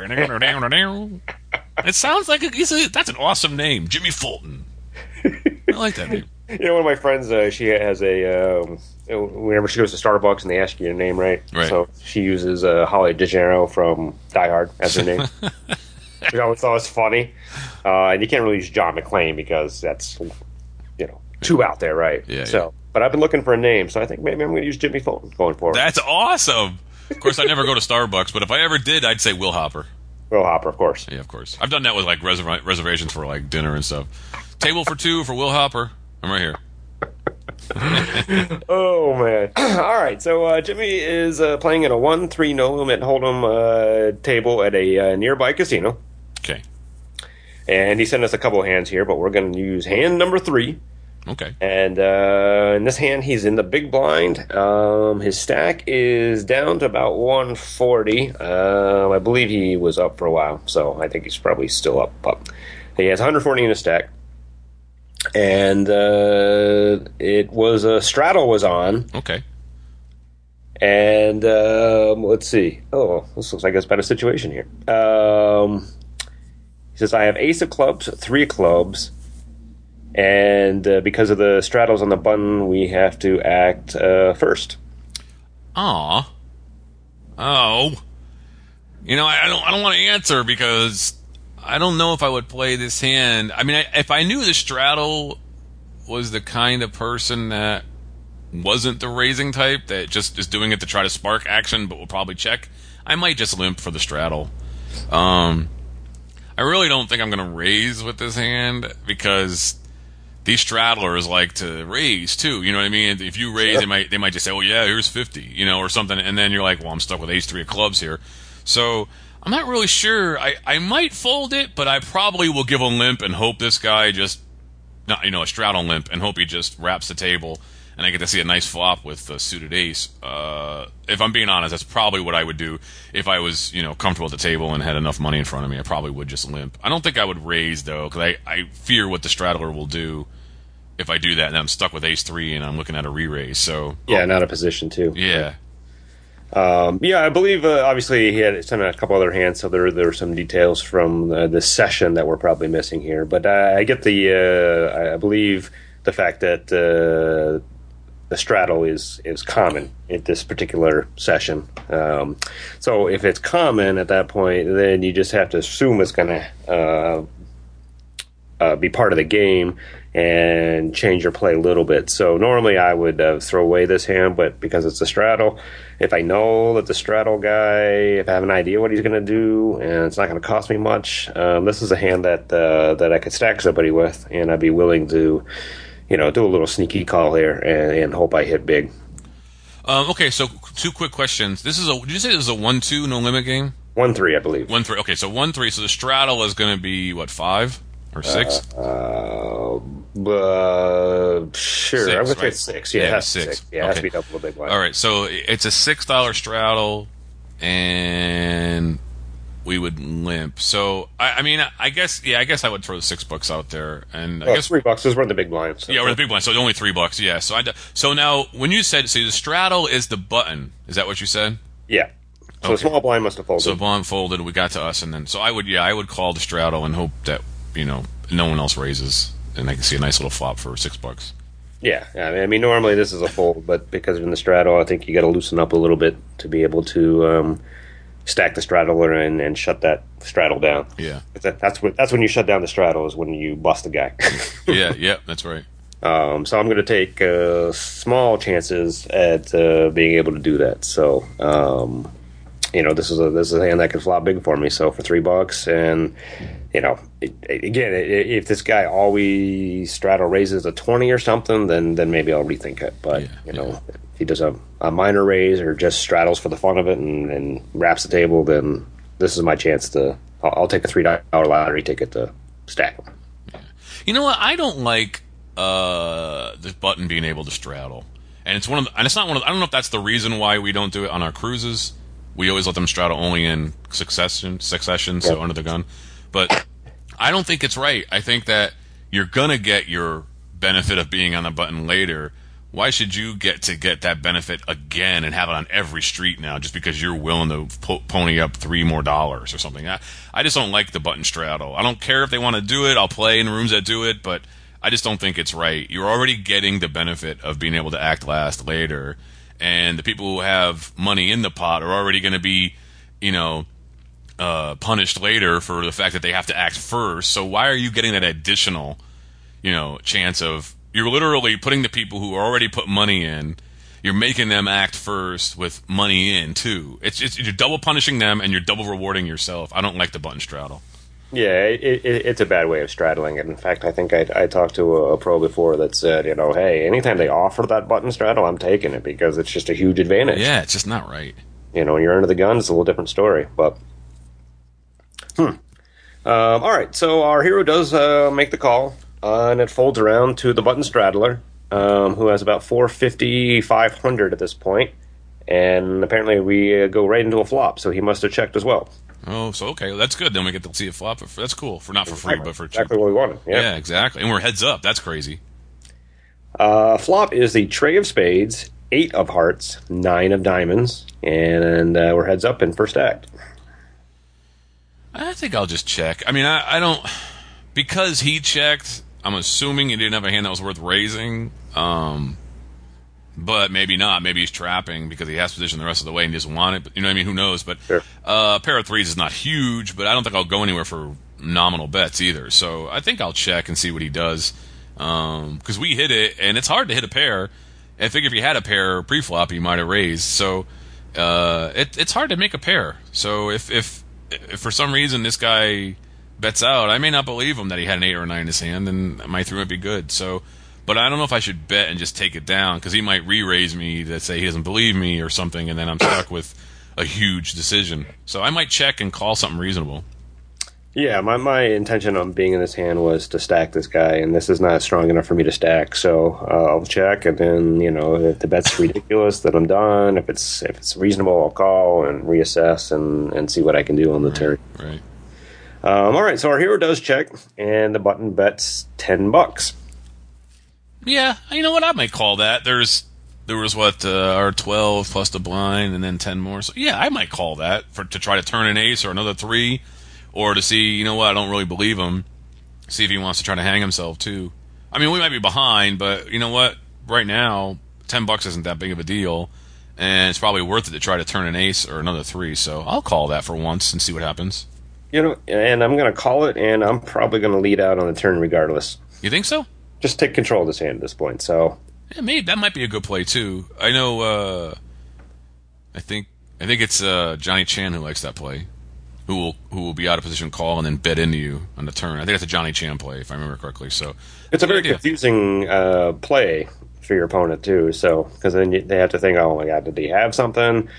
Speaker 1: It sounds like a, he's a, that's an awesome name, Jimmy Fulton. I like that name.
Speaker 3: You know, one of my friends, uh, she has a, um, whenever she goes to Starbucks and they ask you your name, right?
Speaker 1: Right.
Speaker 3: So she uses uh, Holly DeGeneres from Die Hard as her name. Which I always thought was funny. Uh, and you can't really use John McClane because that's, you know, too out there, right?
Speaker 1: Yeah,
Speaker 3: so,
Speaker 1: yeah.
Speaker 3: But I've been looking for a name, so I think maybe I'm going to use Jimmy Fulton going forward.
Speaker 1: That's awesome. Of course, I never go to Starbucks, but if I ever did, I'd say Will Hopper.
Speaker 3: Will Hopper, of course.
Speaker 1: Yeah, of course. I've done that with like reserv- reservations for like dinner and stuff. Table for two for Will Hopper. I'm right here.
Speaker 3: Oh, man. All right, so uh, Jimmy is uh, playing at a one three no limit hold'em uh, table at a uh, nearby casino.
Speaker 1: Okay.
Speaker 3: And he sent us a couple of hands here, but we're going to use hand number three.
Speaker 1: Okay.
Speaker 3: And uh, in this hand, he's in the big blind. Um, his stack is down to about one forty. Uh, I believe he was up for a while, so I think he's probably still up. But he has one forty in his stack. And uh, it was a straddle was on.
Speaker 1: Okay.
Speaker 3: And um, let's see. Oh, this looks like it's about a situation here. Um, he says, I have ace of clubs, three of clubs. And uh, because of the straddles on the button, we have to act uh, first.
Speaker 1: Aw. Oh. You know, I, I don't. I don't want to answer because I don't know if I would play this hand. I mean, I, if I knew the straddle was the kind of person that wasn't the raising type, that just is doing it to try to spark action, but will probably check, I might just limp for the straddle. Um, I really don't think I'm going to raise with this hand because these straddlers like to raise too. You know what I mean? If you raise,
Speaker 3: Sure.
Speaker 1: they might they might just say, "Oh yeah, here's fifty," you know, or something, and then you're like, "Well, I'm stuck with ace three of clubs here." So I'm not really sure. I, I might fold it, but I probably will give a limp and hope this guy just, not you know, a straddle limp and hope he just wraps the table and I get to see a nice flop with the suited ace. Uh, if I'm being honest, that's probably what I would do if I was, you know, comfortable at the table and had enough money in front of me. I probably would just limp. I don't think I would raise though, because I, I fear what the straddler will do if I do that and I'm stuck with ace three and I'm looking at a re-raise. So
Speaker 3: Yeah, not a position too.
Speaker 1: yeah.
Speaker 3: Um, yeah, I believe uh, obviously he had sent out a couple other hands, so there there are some details from uh, the session that we're probably missing here. But uh, I get the uh, I believe the fact that uh, the straddle is is common at this particular session. Um, so if it's common at that point, then you just have to assume it's going to uh, uh, be part of the game and change your play a little bit. So normally I would uh, throw away this hand, but because it's a straddle, if I know that the straddle guy, if I have an idea what he's going to do, and it's not going to cost me much, um, this is a hand that uh, that I could stack somebody with, and I'd be willing to, you know, do a little sneaky call here and, and hope I hit big.
Speaker 1: Um, okay, so two quick questions. This is a. Did you say this is a one two no limit game?
Speaker 3: One three, I believe.
Speaker 1: One three. Okay, so one three. So the straddle is going to be what, five or six?
Speaker 3: Uh, uh, sure.
Speaker 1: Six,
Speaker 3: I'm going to say
Speaker 1: right?
Speaker 3: six. Yeah,
Speaker 1: Yeah,
Speaker 3: it has
Speaker 1: six.
Speaker 3: six. Yeah, it has to
Speaker 1: Okay.
Speaker 3: be double the big line.
Speaker 1: All right, so it's a six dollar straddle, and we would limp. So I, I mean, I guess yeah, I guess I would throw the six bucks out there, and I
Speaker 3: well,
Speaker 1: guess
Speaker 3: three bucks is we're in the big blind. So.
Speaker 1: Yeah, we're the big blind, so only three bucks. Yeah. So I so now when you said so the straddle is the button, is that what you said?
Speaker 3: Yeah. So
Speaker 1: Okay.
Speaker 3: the small blind must have folded.
Speaker 1: So blind folded, we got to us, and then so I would yeah I would call the straddle and hope that you know no one else raises, and I can see a nice little flop for six bucks.
Speaker 3: Yeah, I mean, I mean, normally this is a fold, but because in the straddle, I think you got to loosen up a little bit to be able to um, stack the straddler and, and shut that straddle down.
Speaker 1: Yeah,
Speaker 3: that, that's what that's when you shut down the straddle is when you bust the guy.
Speaker 1: yeah, yeah, that's right.
Speaker 3: Um, so I'm going to take uh, small chances at uh, being able to do that. So, um, you know, this is a this is a hand that could flop big for me. So for three bucks, and you know, it, again, if this guy always straddle raises a twenty or something, then then maybe I'll rethink it. But
Speaker 1: yeah,
Speaker 3: you know,
Speaker 1: yeah.
Speaker 3: if he does a, a minor raise or just straddles for the fun of it and, and wraps the table, then this is my chance to. I'll, I'll take a three dollar lottery ticket to stack him.
Speaker 1: Yeah. You know what? I don't like uh, the button being able to straddle, and it's one of the, and it's not one of. I don't know if that's the reason why we don't do it on our cruises. We always let them straddle only in succession, succession, so
Speaker 3: Yep.
Speaker 1: under the gun. But I don't think it's right. I think that you're gonna get your benefit of being on the button later. Why should you get to get that benefit again and have it on every street now just because you're willing to po- pony up three more dollars or something? I, I just don't like the button straddle. I don't care if they want to do it. I'll play in rooms that do it, but I just don't think it's right. You're already getting the benefit of being able to act last later. And the people who have money in the pot are already going to be, you know, uh, punished later for the fact that they have to act first. So why are you getting that additional, you know, chance of... You're literally putting the people who already put money in, you're making them act first with money in, too. It's, it's You're double punishing them, and you're double rewarding yourself. I don't like the button straddle.
Speaker 3: Yeah, it, it, it's a bad way of straddling it. In fact, I think I, I talked to a, a pro before that said, you know, hey, anytime they offer that button straddle, I'm taking it because it's just a huge advantage.
Speaker 1: Yeah, it's just not right.
Speaker 3: You know, when you're under the gun, it's a little different story. But, hmm. Um, all right, so our hero does uh, make the call, uh, and it folds around to the button straddler, um, who has about four fifty, five hundred at this point. And apparently we uh, go right into a flop, so he must have checked as well.
Speaker 1: Oh, so okay, well, that's good. Then we get to see it flop. For, that's cool. For not for free, but for cheap.
Speaker 3: Exactly what we wanted. Yeah,
Speaker 1: Yeah, exactly. And we're heads up. That's crazy.
Speaker 3: Uh, flop is the trey of spades, eight of hearts, nine of diamonds, and uh, we're heads up in first act.
Speaker 1: I think I'll just check. I mean, I, I don't... Because he checked, I'm assuming he didn't have a hand that was worth raising. Um, but maybe not. Maybe he's trapping because he has position the rest of the way and he doesn't want it. But, you know what I mean? Who knows? But
Speaker 3: Sure.
Speaker 1: uh, a pair of threes is not huge, but I don't think I'll go anywhere for nominal bets either. So I think I'll check and see what he does. Because um, we hit it, and it's hard to hit a pair. I think if you had a pair pre-flop, you might have raised. So uh, it, it's hard to make a pair. So if, if if for some reason this guy bets out, I may not believe him that he had an eight or a nine in his hand, and my three might be good. So, but I don't know if I should bet and just take it down because he might re-raise me to say he doesn't believe me or something, and then I'm stuck with a huge decision. So I might check and call something reasonable.
Speaker 3: Yeah, my, my intention on being in this hand was to stack this guy, and this is not strong enough for me to stack. So uh, I'll check, and then you know if the bet's ridiculous, then I'm done. If it's if it's reasonable, I'll call and reassess and, and see what I can do on the turn.
Speaker 1: Right.
Speaker 3: Um, all right, so our hero does check, and the button bets ten bucks.
Speaker 1: Yeah, you know what? I might call that. There's there was what uh, our twelve plus the blind, and then ten more. So yeah, I might call that for to try to turn an ace or another three. Or to see, you know what, I don't really believe him. See if he wants to try to hang himself, too. I mean, we might be behind, but you know what? Right now, ten bucks isn't that big of a deal. And it's probably worth it to try to turn an ace or another three. So I'll call that for once and see what happens.
Speaker 3: You know, and I'm going to call it, and I'm probably going to lead out on the turn regardless.
Speaker 1: You think so?
Speaker 3: Just take control of this hand at this point, so...
Speaker 1: Yeah, maybe. That might be a good play, too. I know, uh... I think I think it's uh, Johnny Chan who likes that play. Who will who will be out of position, call, and then bet into you on the turn. I think that's a Johnny Chan play, if I remember correctly. So
Speaker 3: It's a very
Speaker 1: idea.
Speaker 3: confusing uh, play for your opponent, too, so... Because then you, they have to think, oh, my God, did he have something?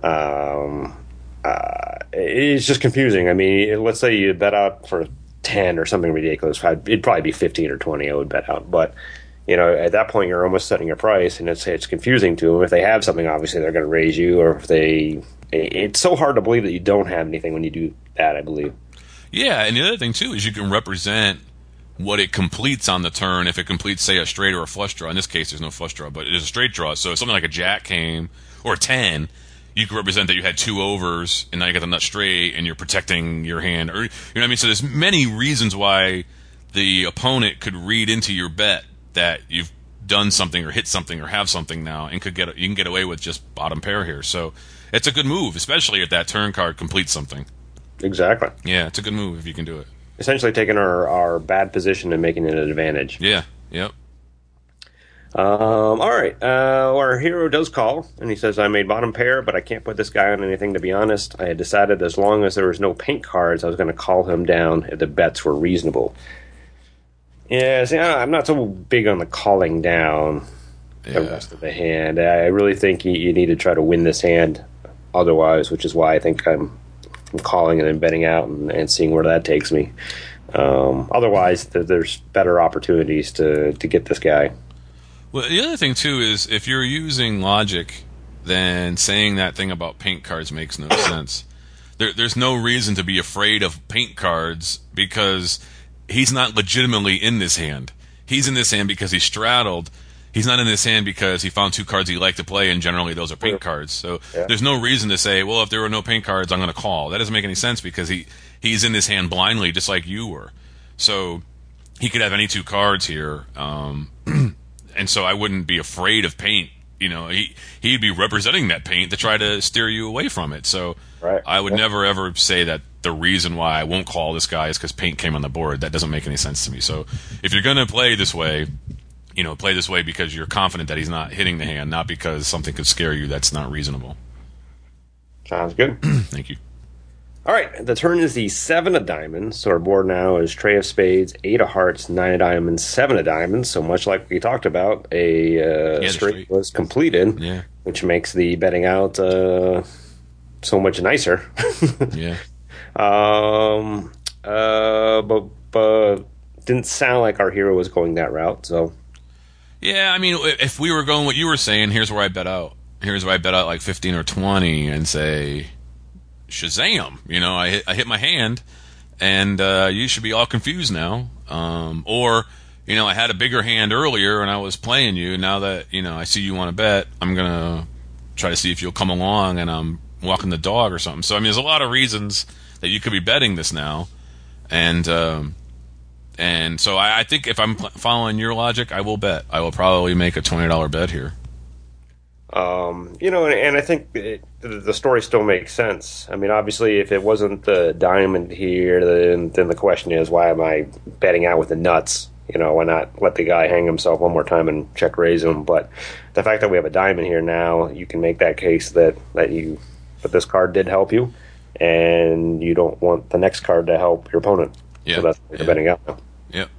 Speaker 3: Um... Uh, it's just confusing. I mean, let's say you bet out for ten or something ridiculous. It'd probably be fifteen or twenty I would bet out. But, you know, at that point, you're almost setting your price, and it's it's confusing to them. If they have something, obviously, they're going to raise you, or if they it's so hard to believe that you don't have anything when you do that, I believe.
Speaker 1: Yeah, and the other thing, too, is you can represent what it completes on the turn. If it completes, say, a straight or a flush draw. In this case, there's no flush draw, but it is a straight draw. So if something like a jack came, or a ten, you can represent that you had two overs, and now you got the nut straight, and you're protecting your hand. Or, you know what I mean? So there's many reasons why the opponent could read into your bet that you've done something or hit something or have something now, and could get you can get away with just bottom pair here. So it's a good move, especially if that turn card completes something.
Speaker 3: Exactly.
Speaker 1: Yeah, it's a good move if you can do it.
Speaker 3: Essentially taking our, our bad position and making it an advantage.
Speaker 1: Yeah, yep.
Speaker 3: Um, all right. Uh, our hero does call, and he says, I made bottom pair, but I can't put this guy on anything, to be honest. I had decided as long as there was no paint cards, I was going to call him down if the bets were reasonable. Yeah, see, I'm not so big on the calling down
Speaker 1: yeah.
Speaker 3: the rest of the hand. I really think you, you need to try to win this hand otherwise, which is why I think I'm I'm calling and then betting out and, and seeing where that takes me. Um, otherwise, th- there's better opportunities to, to get this guy.
Speaker 1: Well, the other thing, too, is if you're using logic, then saying that thing about paint cards makes no sense. There, there's no reason to be afraid of paint cards because he's not legitimately in this hand. He's in this hand because he straddled. He's not in this hand because he found two cards he liked to play, and generally those are paint cards. So
Speaker 3: yeah.
Speaker 1: There's no reason to say, well, if there were no paint cards, I'm going to call. That doesn't make any sense because he, he's in this hand blindly, just like you were. So he could have any two cards here, um, and so I wouldn't be afraid of paint. You know, he, he'd be representing that paint to try to steer you away from it. So
Speaker 3: right.
Speaker 1: I would
Speaker 3: yeah.
Speaker 1: never, ever say that the reason why I won't call this guy is because paint came on the board. That doesn't make any sense to me. So if you're going to play this way, you know, play this way because you're confident that he's not hitting the hand, not because something could scare you that's not reasonable.
Speaker 3: Sounds good.
Speaker 1: Thank you.
Speaker 3: All right, the turn is the seven of diamonds. So our board now is trey of spades, eight of hearts, nine of diamonds, seven of diamonds. So much like we talked about, a uh,
Speaker 1: yeah,
Speaker 3: straight,
Speaker 1: straight
Speaker 3: was completed,
Speaker 1: yeah.
Speaker 3: which makes the betting out uh, so much nicer.
Speaker 1: yeah.
Speaker 3: Um. Uh. But but didn't sound like our hero was going that route. So.
Speaker 1: Yeah, I mean, if we were going what you were saying, here's where I bet out. Here's where I bet out like fifteen or twenty and say, Shazam! You know, I hit, I hit my hand, and uh, you should be all confused now. Um, or, you know, I had a bigger hand earlier and I was playing you. Now that, you know, I see you want to bet, I'm going to try to see if you'll come along and I'm walking the dog or something. So, I mean, there's a lot of reasons that you could be betting this now. And, um, And so I, I think if I'm following your logic, I will bet. I will probably make a twenty dollars bet here.
Speaker 3: Um, you know, and, and I think it, the, the story still makes sense. I mean, obviously, if it wasn't the diamond here, then then the question is, why am I betting out with the nuts? You know, why not let the guy hang himself one more time and check raise him? But the fact that we have a diamond here now, you can make that case that, that you that this card did help you, and you don't want the next card to help your opponent.
Speaker 1: Yeah.
Speaker 3: So that's what you're
Speaker 1: yeah.
Speaker 3: betting out now.
Speaker 1: Yep.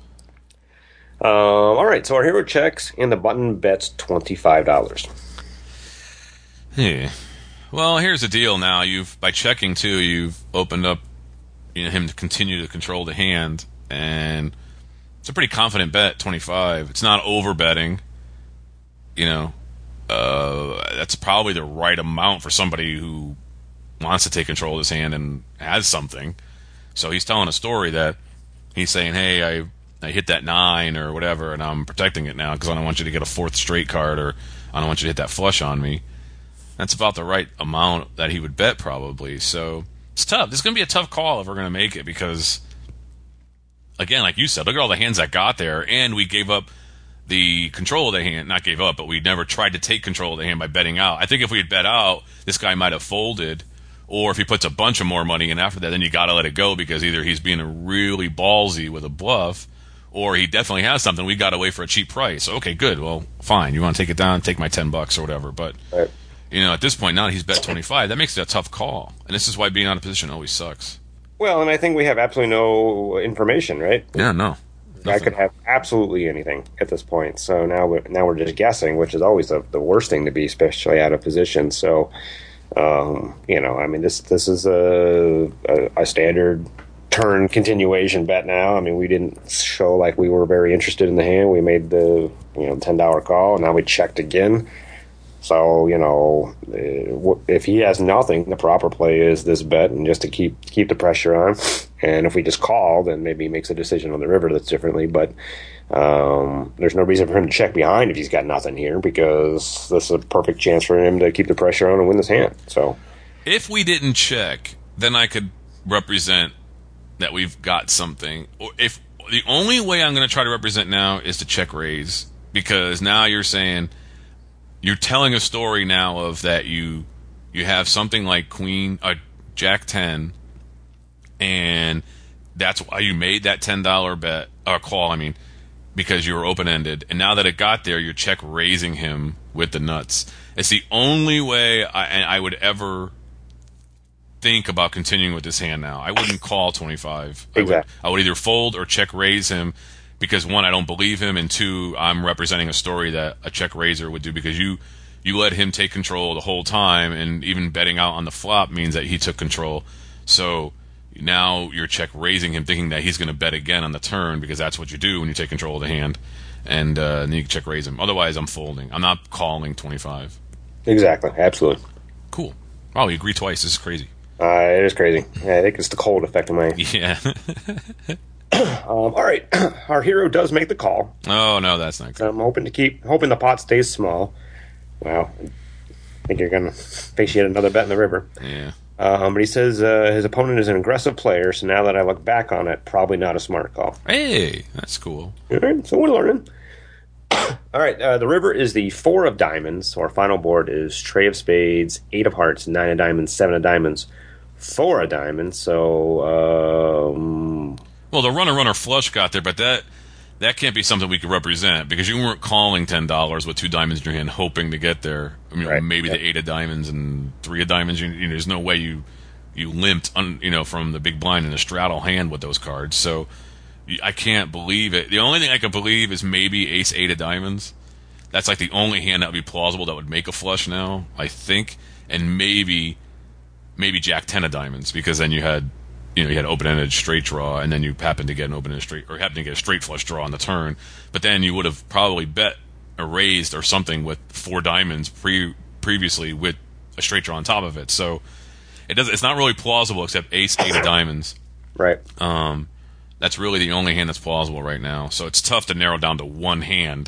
Speaker 3: Um, all right, so our hero checks, and the button bets twenty-five dollars.
Speaker 1: Yeah. Well, here's the deal now. You've by checking, too, you've opened up you know, him to continue to control the hand, and it's a pretty confident bet, twenty-five. It's not over-betting. You know, uh, that's probably the right amount for somebody who wants to take control of his hand and has something. So he's telling a story that he's saying, hey, I I hit that nine or whatever, and I'm protecting it now because I don't want you to get a fourth straight card, or I don't want you to hit that flush on me. That's about the right amount that he would bet probably. So it's tough. This is going to be a tough call if we're going to make it because, again, like you said, look at all the hands that got there, and we gave up the control of the hand. Not gave up, but we never tried to take control of the hand by betting out. I think if we had bet out, this guy might have folded. Or if he puts a bunch of more money in after that, then you got to let it go because either he's being really ballsy with a bluff, or he definitely has something. We got away for a cheap price. Okay, good. Well, fine. You want to take it down? Take my ten bucks or whatever. But
Speaker 3: Right.
Speaker 1: you know, at this point now he's bet twenty-five. That makes it a tough call, and this is why being out of position always sucks.
Speaker 3: Well, and I think we have absolutely no information, right?
Speaker 1: Yeah, no.
Speaker 3: I could have absolutely anything at this point. So now we're, now we're just guessing, which is always the, the worst thing to be, especially out of position. So. Um, you know, I mean, this this is a, a, a standard turn continuation bet now. I mean, we didn't show like we were very interested in the hand. We made the, you know, ten dollar call, and now we checked again. So, you know, if he has nothing, the proper play is this bet, and just to keep keep the pressure on. And if we just call, then maybe he makes a decision on the river that's differently. But um, there's no reason for him to check behind if he's got nothing here, because this is a perfect chance for him to keep the pressure on and win this hand. So,
Speaker 1: if we didn't check, then I could represent that we've got something. Or if the only way I'm going to try to represent now is to check raise, because now you're saying, you're telling a story now of that you you have something like Queen, uh, Jack ten, and that's why you made that ten dollar bet, or call, I mean, because you were open-ended. And now that it got there, you're check raising him with the nuts. It's the only way I, I would ever think about continuing with this hand now. I wouldn't call twenty-five.
Speaker 3: Exactly.
Speaker 1: I would, I would either fold or check raise him, because one, I don't believe him, and two, I'm representing a story that a check raiser would do, because you you let him take control the whole time, and even betting out on the flop means that he took control. So now you're check raising him, thinking that he's going to bet again on the turn, because that's what you do when you take control of the hand, and, uh, and then you can check raise him. Otherwise, I'm folding. I'm not calling twenty-five.
Speaker 3: Exactly, absolutely.
Speaker 1: Cool. Wow, we agree twice. This is crazy.
Speaker 3: Uh, it is crazy. Yeah, I think it's the cold effect of my.
Speaker 1: Yeah.
Speaker 3: Um, all right, our hero does make the call.
Speaker 1: Oh no, that's not good.
Speaker 3: I'm hoping to keep, hoping the pot stays small. Well, I think you're gonna face yet another bet in the river.
Speaker 1: Yeah.
Speaker 3: Um, but he says uh, his opponent is an aggressive player, so now that I look back on it, probably not a smart call.
Speaker 1: Hey, that's cool.
Speaker 3: All right, so we're learning. All right, uh, the river is the four of diamonds. So our final board is tray of spades, eight of hearts, nine of diamonds, seven of diamonds, four of diamonds. So. Um,
Speaker 1: Well, the runner-runner flush got there, but that that can't be something we could represent, because you weren't calling ten dollars with two diamonds in your hand hoping to get there. I mean,
Speaker 3: right.
Speaker 1: maybe
Speaker 3: Yep.
Speaker 1: the eight of diamonds and three of diamonds. You, you know, there's no way you you limped, un, you know, from the big blind in a straddle hand with those cards. So you, I can't believe it. The only thing I can believe is maybe ace eight of diamonds. That's like the only hand that would be plausible that would make a flush now, I think, and maybe maybe jack ten of diamonds, because then you had. You know, you had open-ended straight draw, and then you happened to get an open-ended straight, or happened to get a straight flush draw on the turn. But then you would have probably bet or raised or something with four diamonds pre previously with a straight draw on top of it. So it does. It's not really plausible, except ace eight of diamonds.
Speaker 3: right.
Speaker 1: Um, that's really the only hand that's plausible right now. So it's tough to narrow down to one hand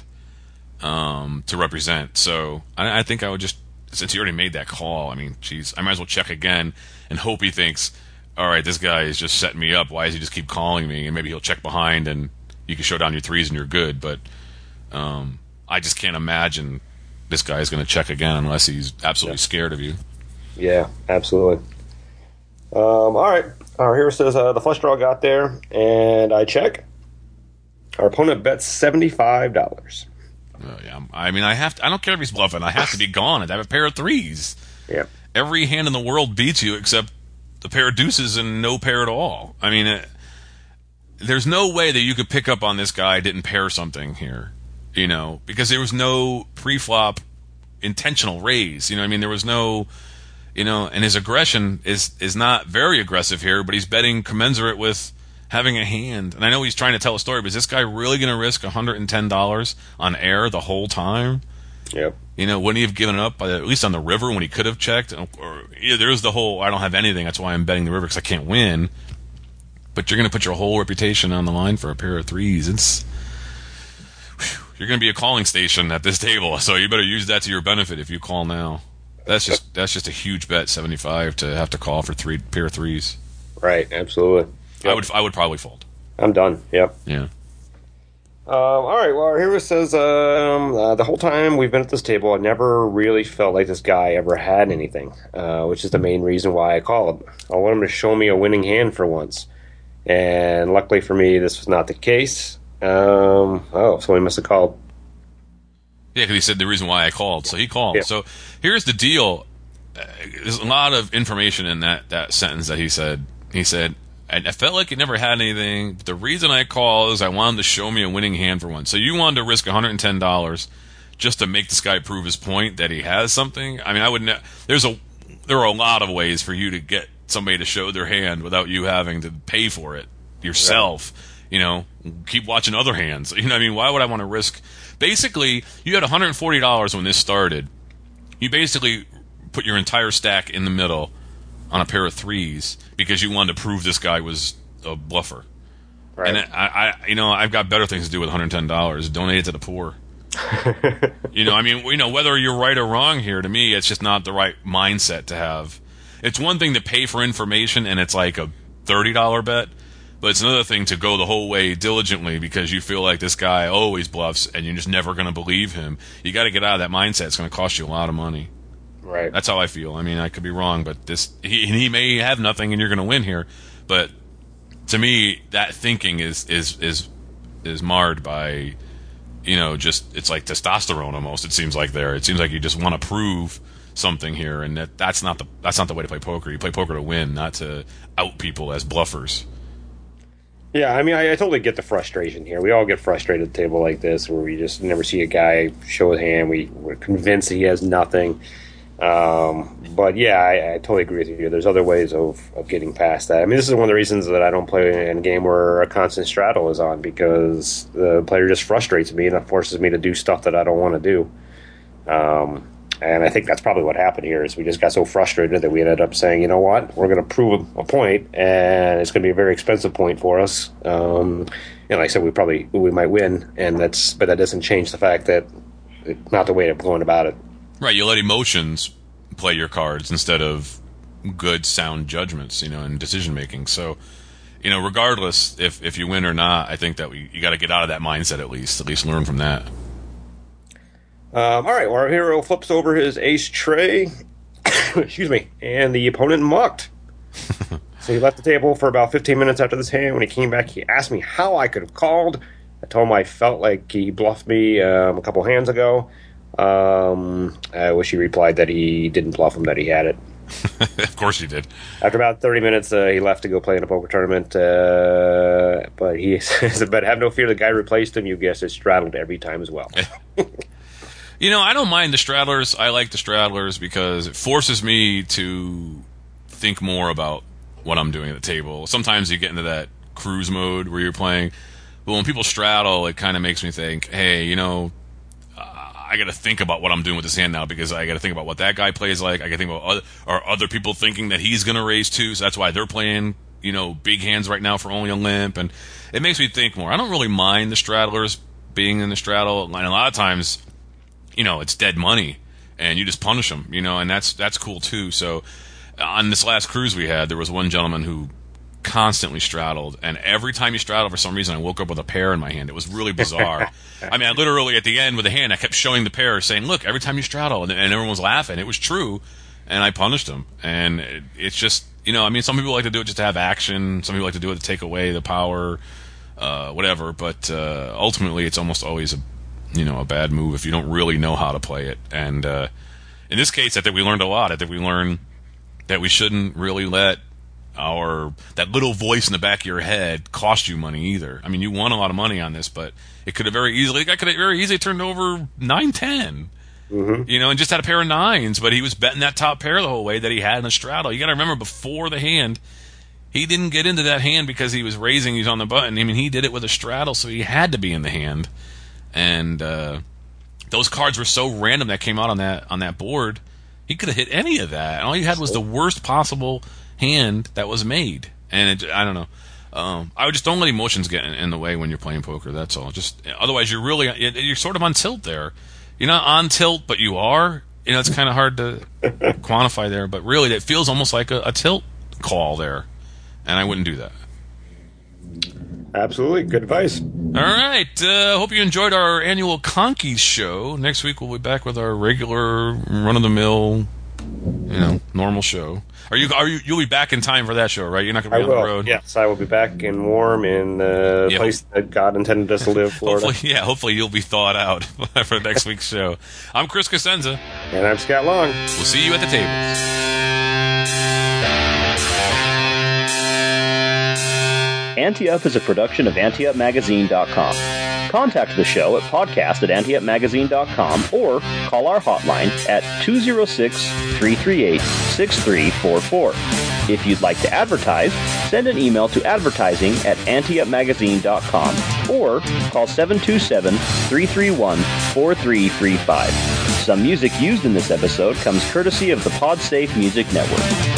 Speaker 1: um, to represent. So I, I think I would just, since he already made that call, I mean, geez, I might as well check again and hope he thinks, all right, this guy is just setting me up. Why does he just keep calling me? And maybe he'll check behind, and you can show down your threes, and you're good. But um, I just can't imagine this guy is going to check again unless he's absolutely yeah. scared of you.
Speaker 3: Yeah, absolutely. Um, all right. Our hero says uh, the flush draw got there, and I check. Our opponent bets seventy-five dollars.
Speaker 1: Uh, yeah, I mean, I have to, I don't care if he's bluffing. I have to be gone. I have a pair of threes.
Speaker 3: Yeah.
Speaker 1: Every hand in the world beats you except the pair of deuces and no pair at all. I mean, it, there's no way that you could pick up on this guy didn't pair something here, you know, because there was no pre-flop intentional raise. You know what I mean? There was no, you know, and his aggression is, is not very aggressive here, but he's betting commensurate with having a hand. And I know he's trying to tell a story, but is this guy really going to risk one hundred ten dollars on air the whole time?
Speaker 3: Yep.
Speaker 1: You know, wouldn't he have given up, by the, at least on the river when he could have checked? Or yeah, there's the whole, I don't have anything, that's why I'm betting the river because I can't win. But you're going to put your whole reputation on the line for a pair of threes. It's whew, you're going to be a calling station at this table, so you better use that to your benefit if you call now. That's just that's just a huge bet, seventy-five to have to call for three pair of threes.
Speaker 3: Right, absolutely. Yep.
Speaker 1: I would I would probably fold.
Speaker 3: I'm done. Yep.
Speaker 1: Yeah.
Speaker 3: Um, all right, well, our hero says, um, uh, the whole time we've been at this table, I never really felt like this guy ever had anything, uh, which is the main reason why I called. I want him to show me a winning hand for once. And luckily for me, this was not the case. Um, oh, so he must have called.
Speaker 1: Yeah, because he said the reason why I called, so he called.
Speaker 3: Yeah.
Speaker 1: So here's the deal. Uh, there's a lot of information in that, that sentence that he said. He said, I felt like he never had anything. But the reason I called is I wanted to show me a winning hand for once. So you wanted to risk one hundred ten dollars just to make this guy prove his point that he has something? I mean, I would ne- there's a there are a lot of ways for you to get somebody to show their hand without you having to pay for it yourself. Right. You know, keep watching other hands. You know what I mean? Why would I want to risk? Basically, you had one hundred forty dollars when this started. You basically put your entire stack in the middle on a pair of threes because you wanted to prove this guy was a bluffer.
Speaker 3: Right.
Speaker 1: And I, I, you know, I've got better things to do with one hundred ten dollars. Donate it to the poor. You know, I mean, you know, whether you're right or wrong here, to me, it's just not the right mindset to have. It's one thing to pay for information, and it's like a thirty dollar bet, but it's another thing to go the whole way diligently because you feel like this guy always bluffs, and you're just never going to believe him. You got to get out of that mindset. It's going to cost you a lot of money.
Speaker 3: Right.
Speaker 1: That's how I feel. I mean, I could be wrong, but this he, he may have nothing, and you're going to win here. But to me, that thinking is is is is marred by, you know, just it's like testosterone almost. It seems like there. It seems like you just want to prove something here, and that that's not the that's not the way to play poker. You play poker to win, not to out people as bluffers.
Speaker 3: Yeah, I mean, I, I totally get the frustration here. We all get frustrated at a table like this, where we just never see a guy show his hand. We, we're convinced that he has nothing. Um, but yeah, I, I totally agree with you. There's other ways of, of getting past that. I mean, this is one of the reasons that I don't play in a game where a constant straddle is on, because the player just frustrates me and it forces me to do stuff that I don't want to do. Um, and I think that's probably what happened here, is we just got so frustrated that we ended up saying, you know what, we're going to prove a point, and it's going to be a very expensive point for us. Um, and like I said, we probably we might win, and that's but that doesn't change the fact that it's not the way of going about it.
Speaker 1: Right, you let emotions play your cards instead of good, sound judgments, you know, and decision making. So, you know, regardless if, if you win or not, I think that we, you got to get out of that mindset at least, at least learn from that.
Speaker 3: Um, all right, well, our hero flips over his ace tray, excuse me, and the opponent mucked. So he left the table for about fifteen minutes after this hand. When he came back, he asked me how I could have called. I told him I felt like he bluffed me um, a couple hands ago. Um, I wish he replied that he didn't bluff him, that he had it.
Speaker 1: Of course you did.
Speaker 3: After about thirty minutes, uh, he left to go play in a poker tournament. Uh, but he says, but have no fear, the guy replaced him. You guessed it, straddled every time as well.
Speaker 1: You know, I don't mind the straddlers. I like the straddlers because it forces me to think more about what I'm doing at the table. Sometimes you get into that cruise mode where you're playing. But when people straddle, it kind of makes me think, hey, you know, I got to think about what I'm doing with this hand now, because I got to think about what that guy plays like. I got to think about other, are other people thinking that he's going to raise too, so that's why they're playing, you know, big hands right now for only a limp, and it makes me think more. I don't really mind the straddlers being in the straddle, and a lot of times, you know, it's dead money, and you just punish them, you know, and that's that's cool too. So on this last cruise we had, there was one gentleman who constantly straddled, and every time he straddled, for some reason, I woke up with a pair in my hand. It was really bizarre. I mean, I literally, at the end with the hand, I kept showing the pair, saying, look, every time you straddle, and, and everyone was laughing. It was true, and I punished him. And it, it's just, you know, I mean, some people like to do it just to have action. Some people like to do it to take away the power, uh, whatever. But uh, ultimately, it's almost always a, you know, a bad move if you don't really know how to play it. And uh, in this case, I think we learned a lot. I think we learned that we shouldn't really let our that little voice in the back of your head cost you money either. I mean, you won a lot of money on this, but it could have very easily, I could have very easily turned over nine ten, mm-hmm. you know, and just had a pair of nines, but he was betting that top pair the whole way that he had in a straddle. You got to remember, before the hand, he didn't get into that hand because he was raising, he's on the button. I mean, he did it with a straddle, so he had to be in the hand. And uh, those cards were so random that came out on that on that board. He could have hit any of that, and all you had was the worst possible hand that was made. And it, I don't know. Um, I would just don't let emotions get in, in the way when you're playing poker. That's all. Just otherwise, you're really you're sort of on tilt there. You're not on tilt, but you are. You know, it's kind of hard to quantify there. But really, it feels almost like a, a tilt call there, and I wouldn't do that.
Speaker 3: Absolutely. Good advice.
Speaker 1: All right. Uh, hope you enjoyed our annual Conkeys show. Next week we'll be back with our regular run-of-the-mill, you know, normal show. Are you? Are you? You'll be back in time for that show, right? You're not going to be
Speaker 3: I
Speaker 1: on
Speaker 3: will.
Speaker 1: the road.
Speaker 3: Yes, I will be back and warm in the
Speaker 1: yeah.
Speaker 3: place that God intended us to live, Florida.
Speaker 1: Hopefully, yeah. Hopefully, you'll be thawed out for next week's show. I'm Chris Cosenza,
Speaker 3: and I'm Scott Long.
Speaker 1: We'll see you at the tables.
Speaker 2: Ante Up is a production of ante up magazine dot com. Contact the show at podcast at ante up magazine dot com or call our hotline at two oh six, three three eight, six three four four. If you'd like to advertise, send an email to advertising at ante up magazine dot com or call seven two seven, three three one, four three three five. Some music used in this episode comes courtesy of the PodSafe Music Network.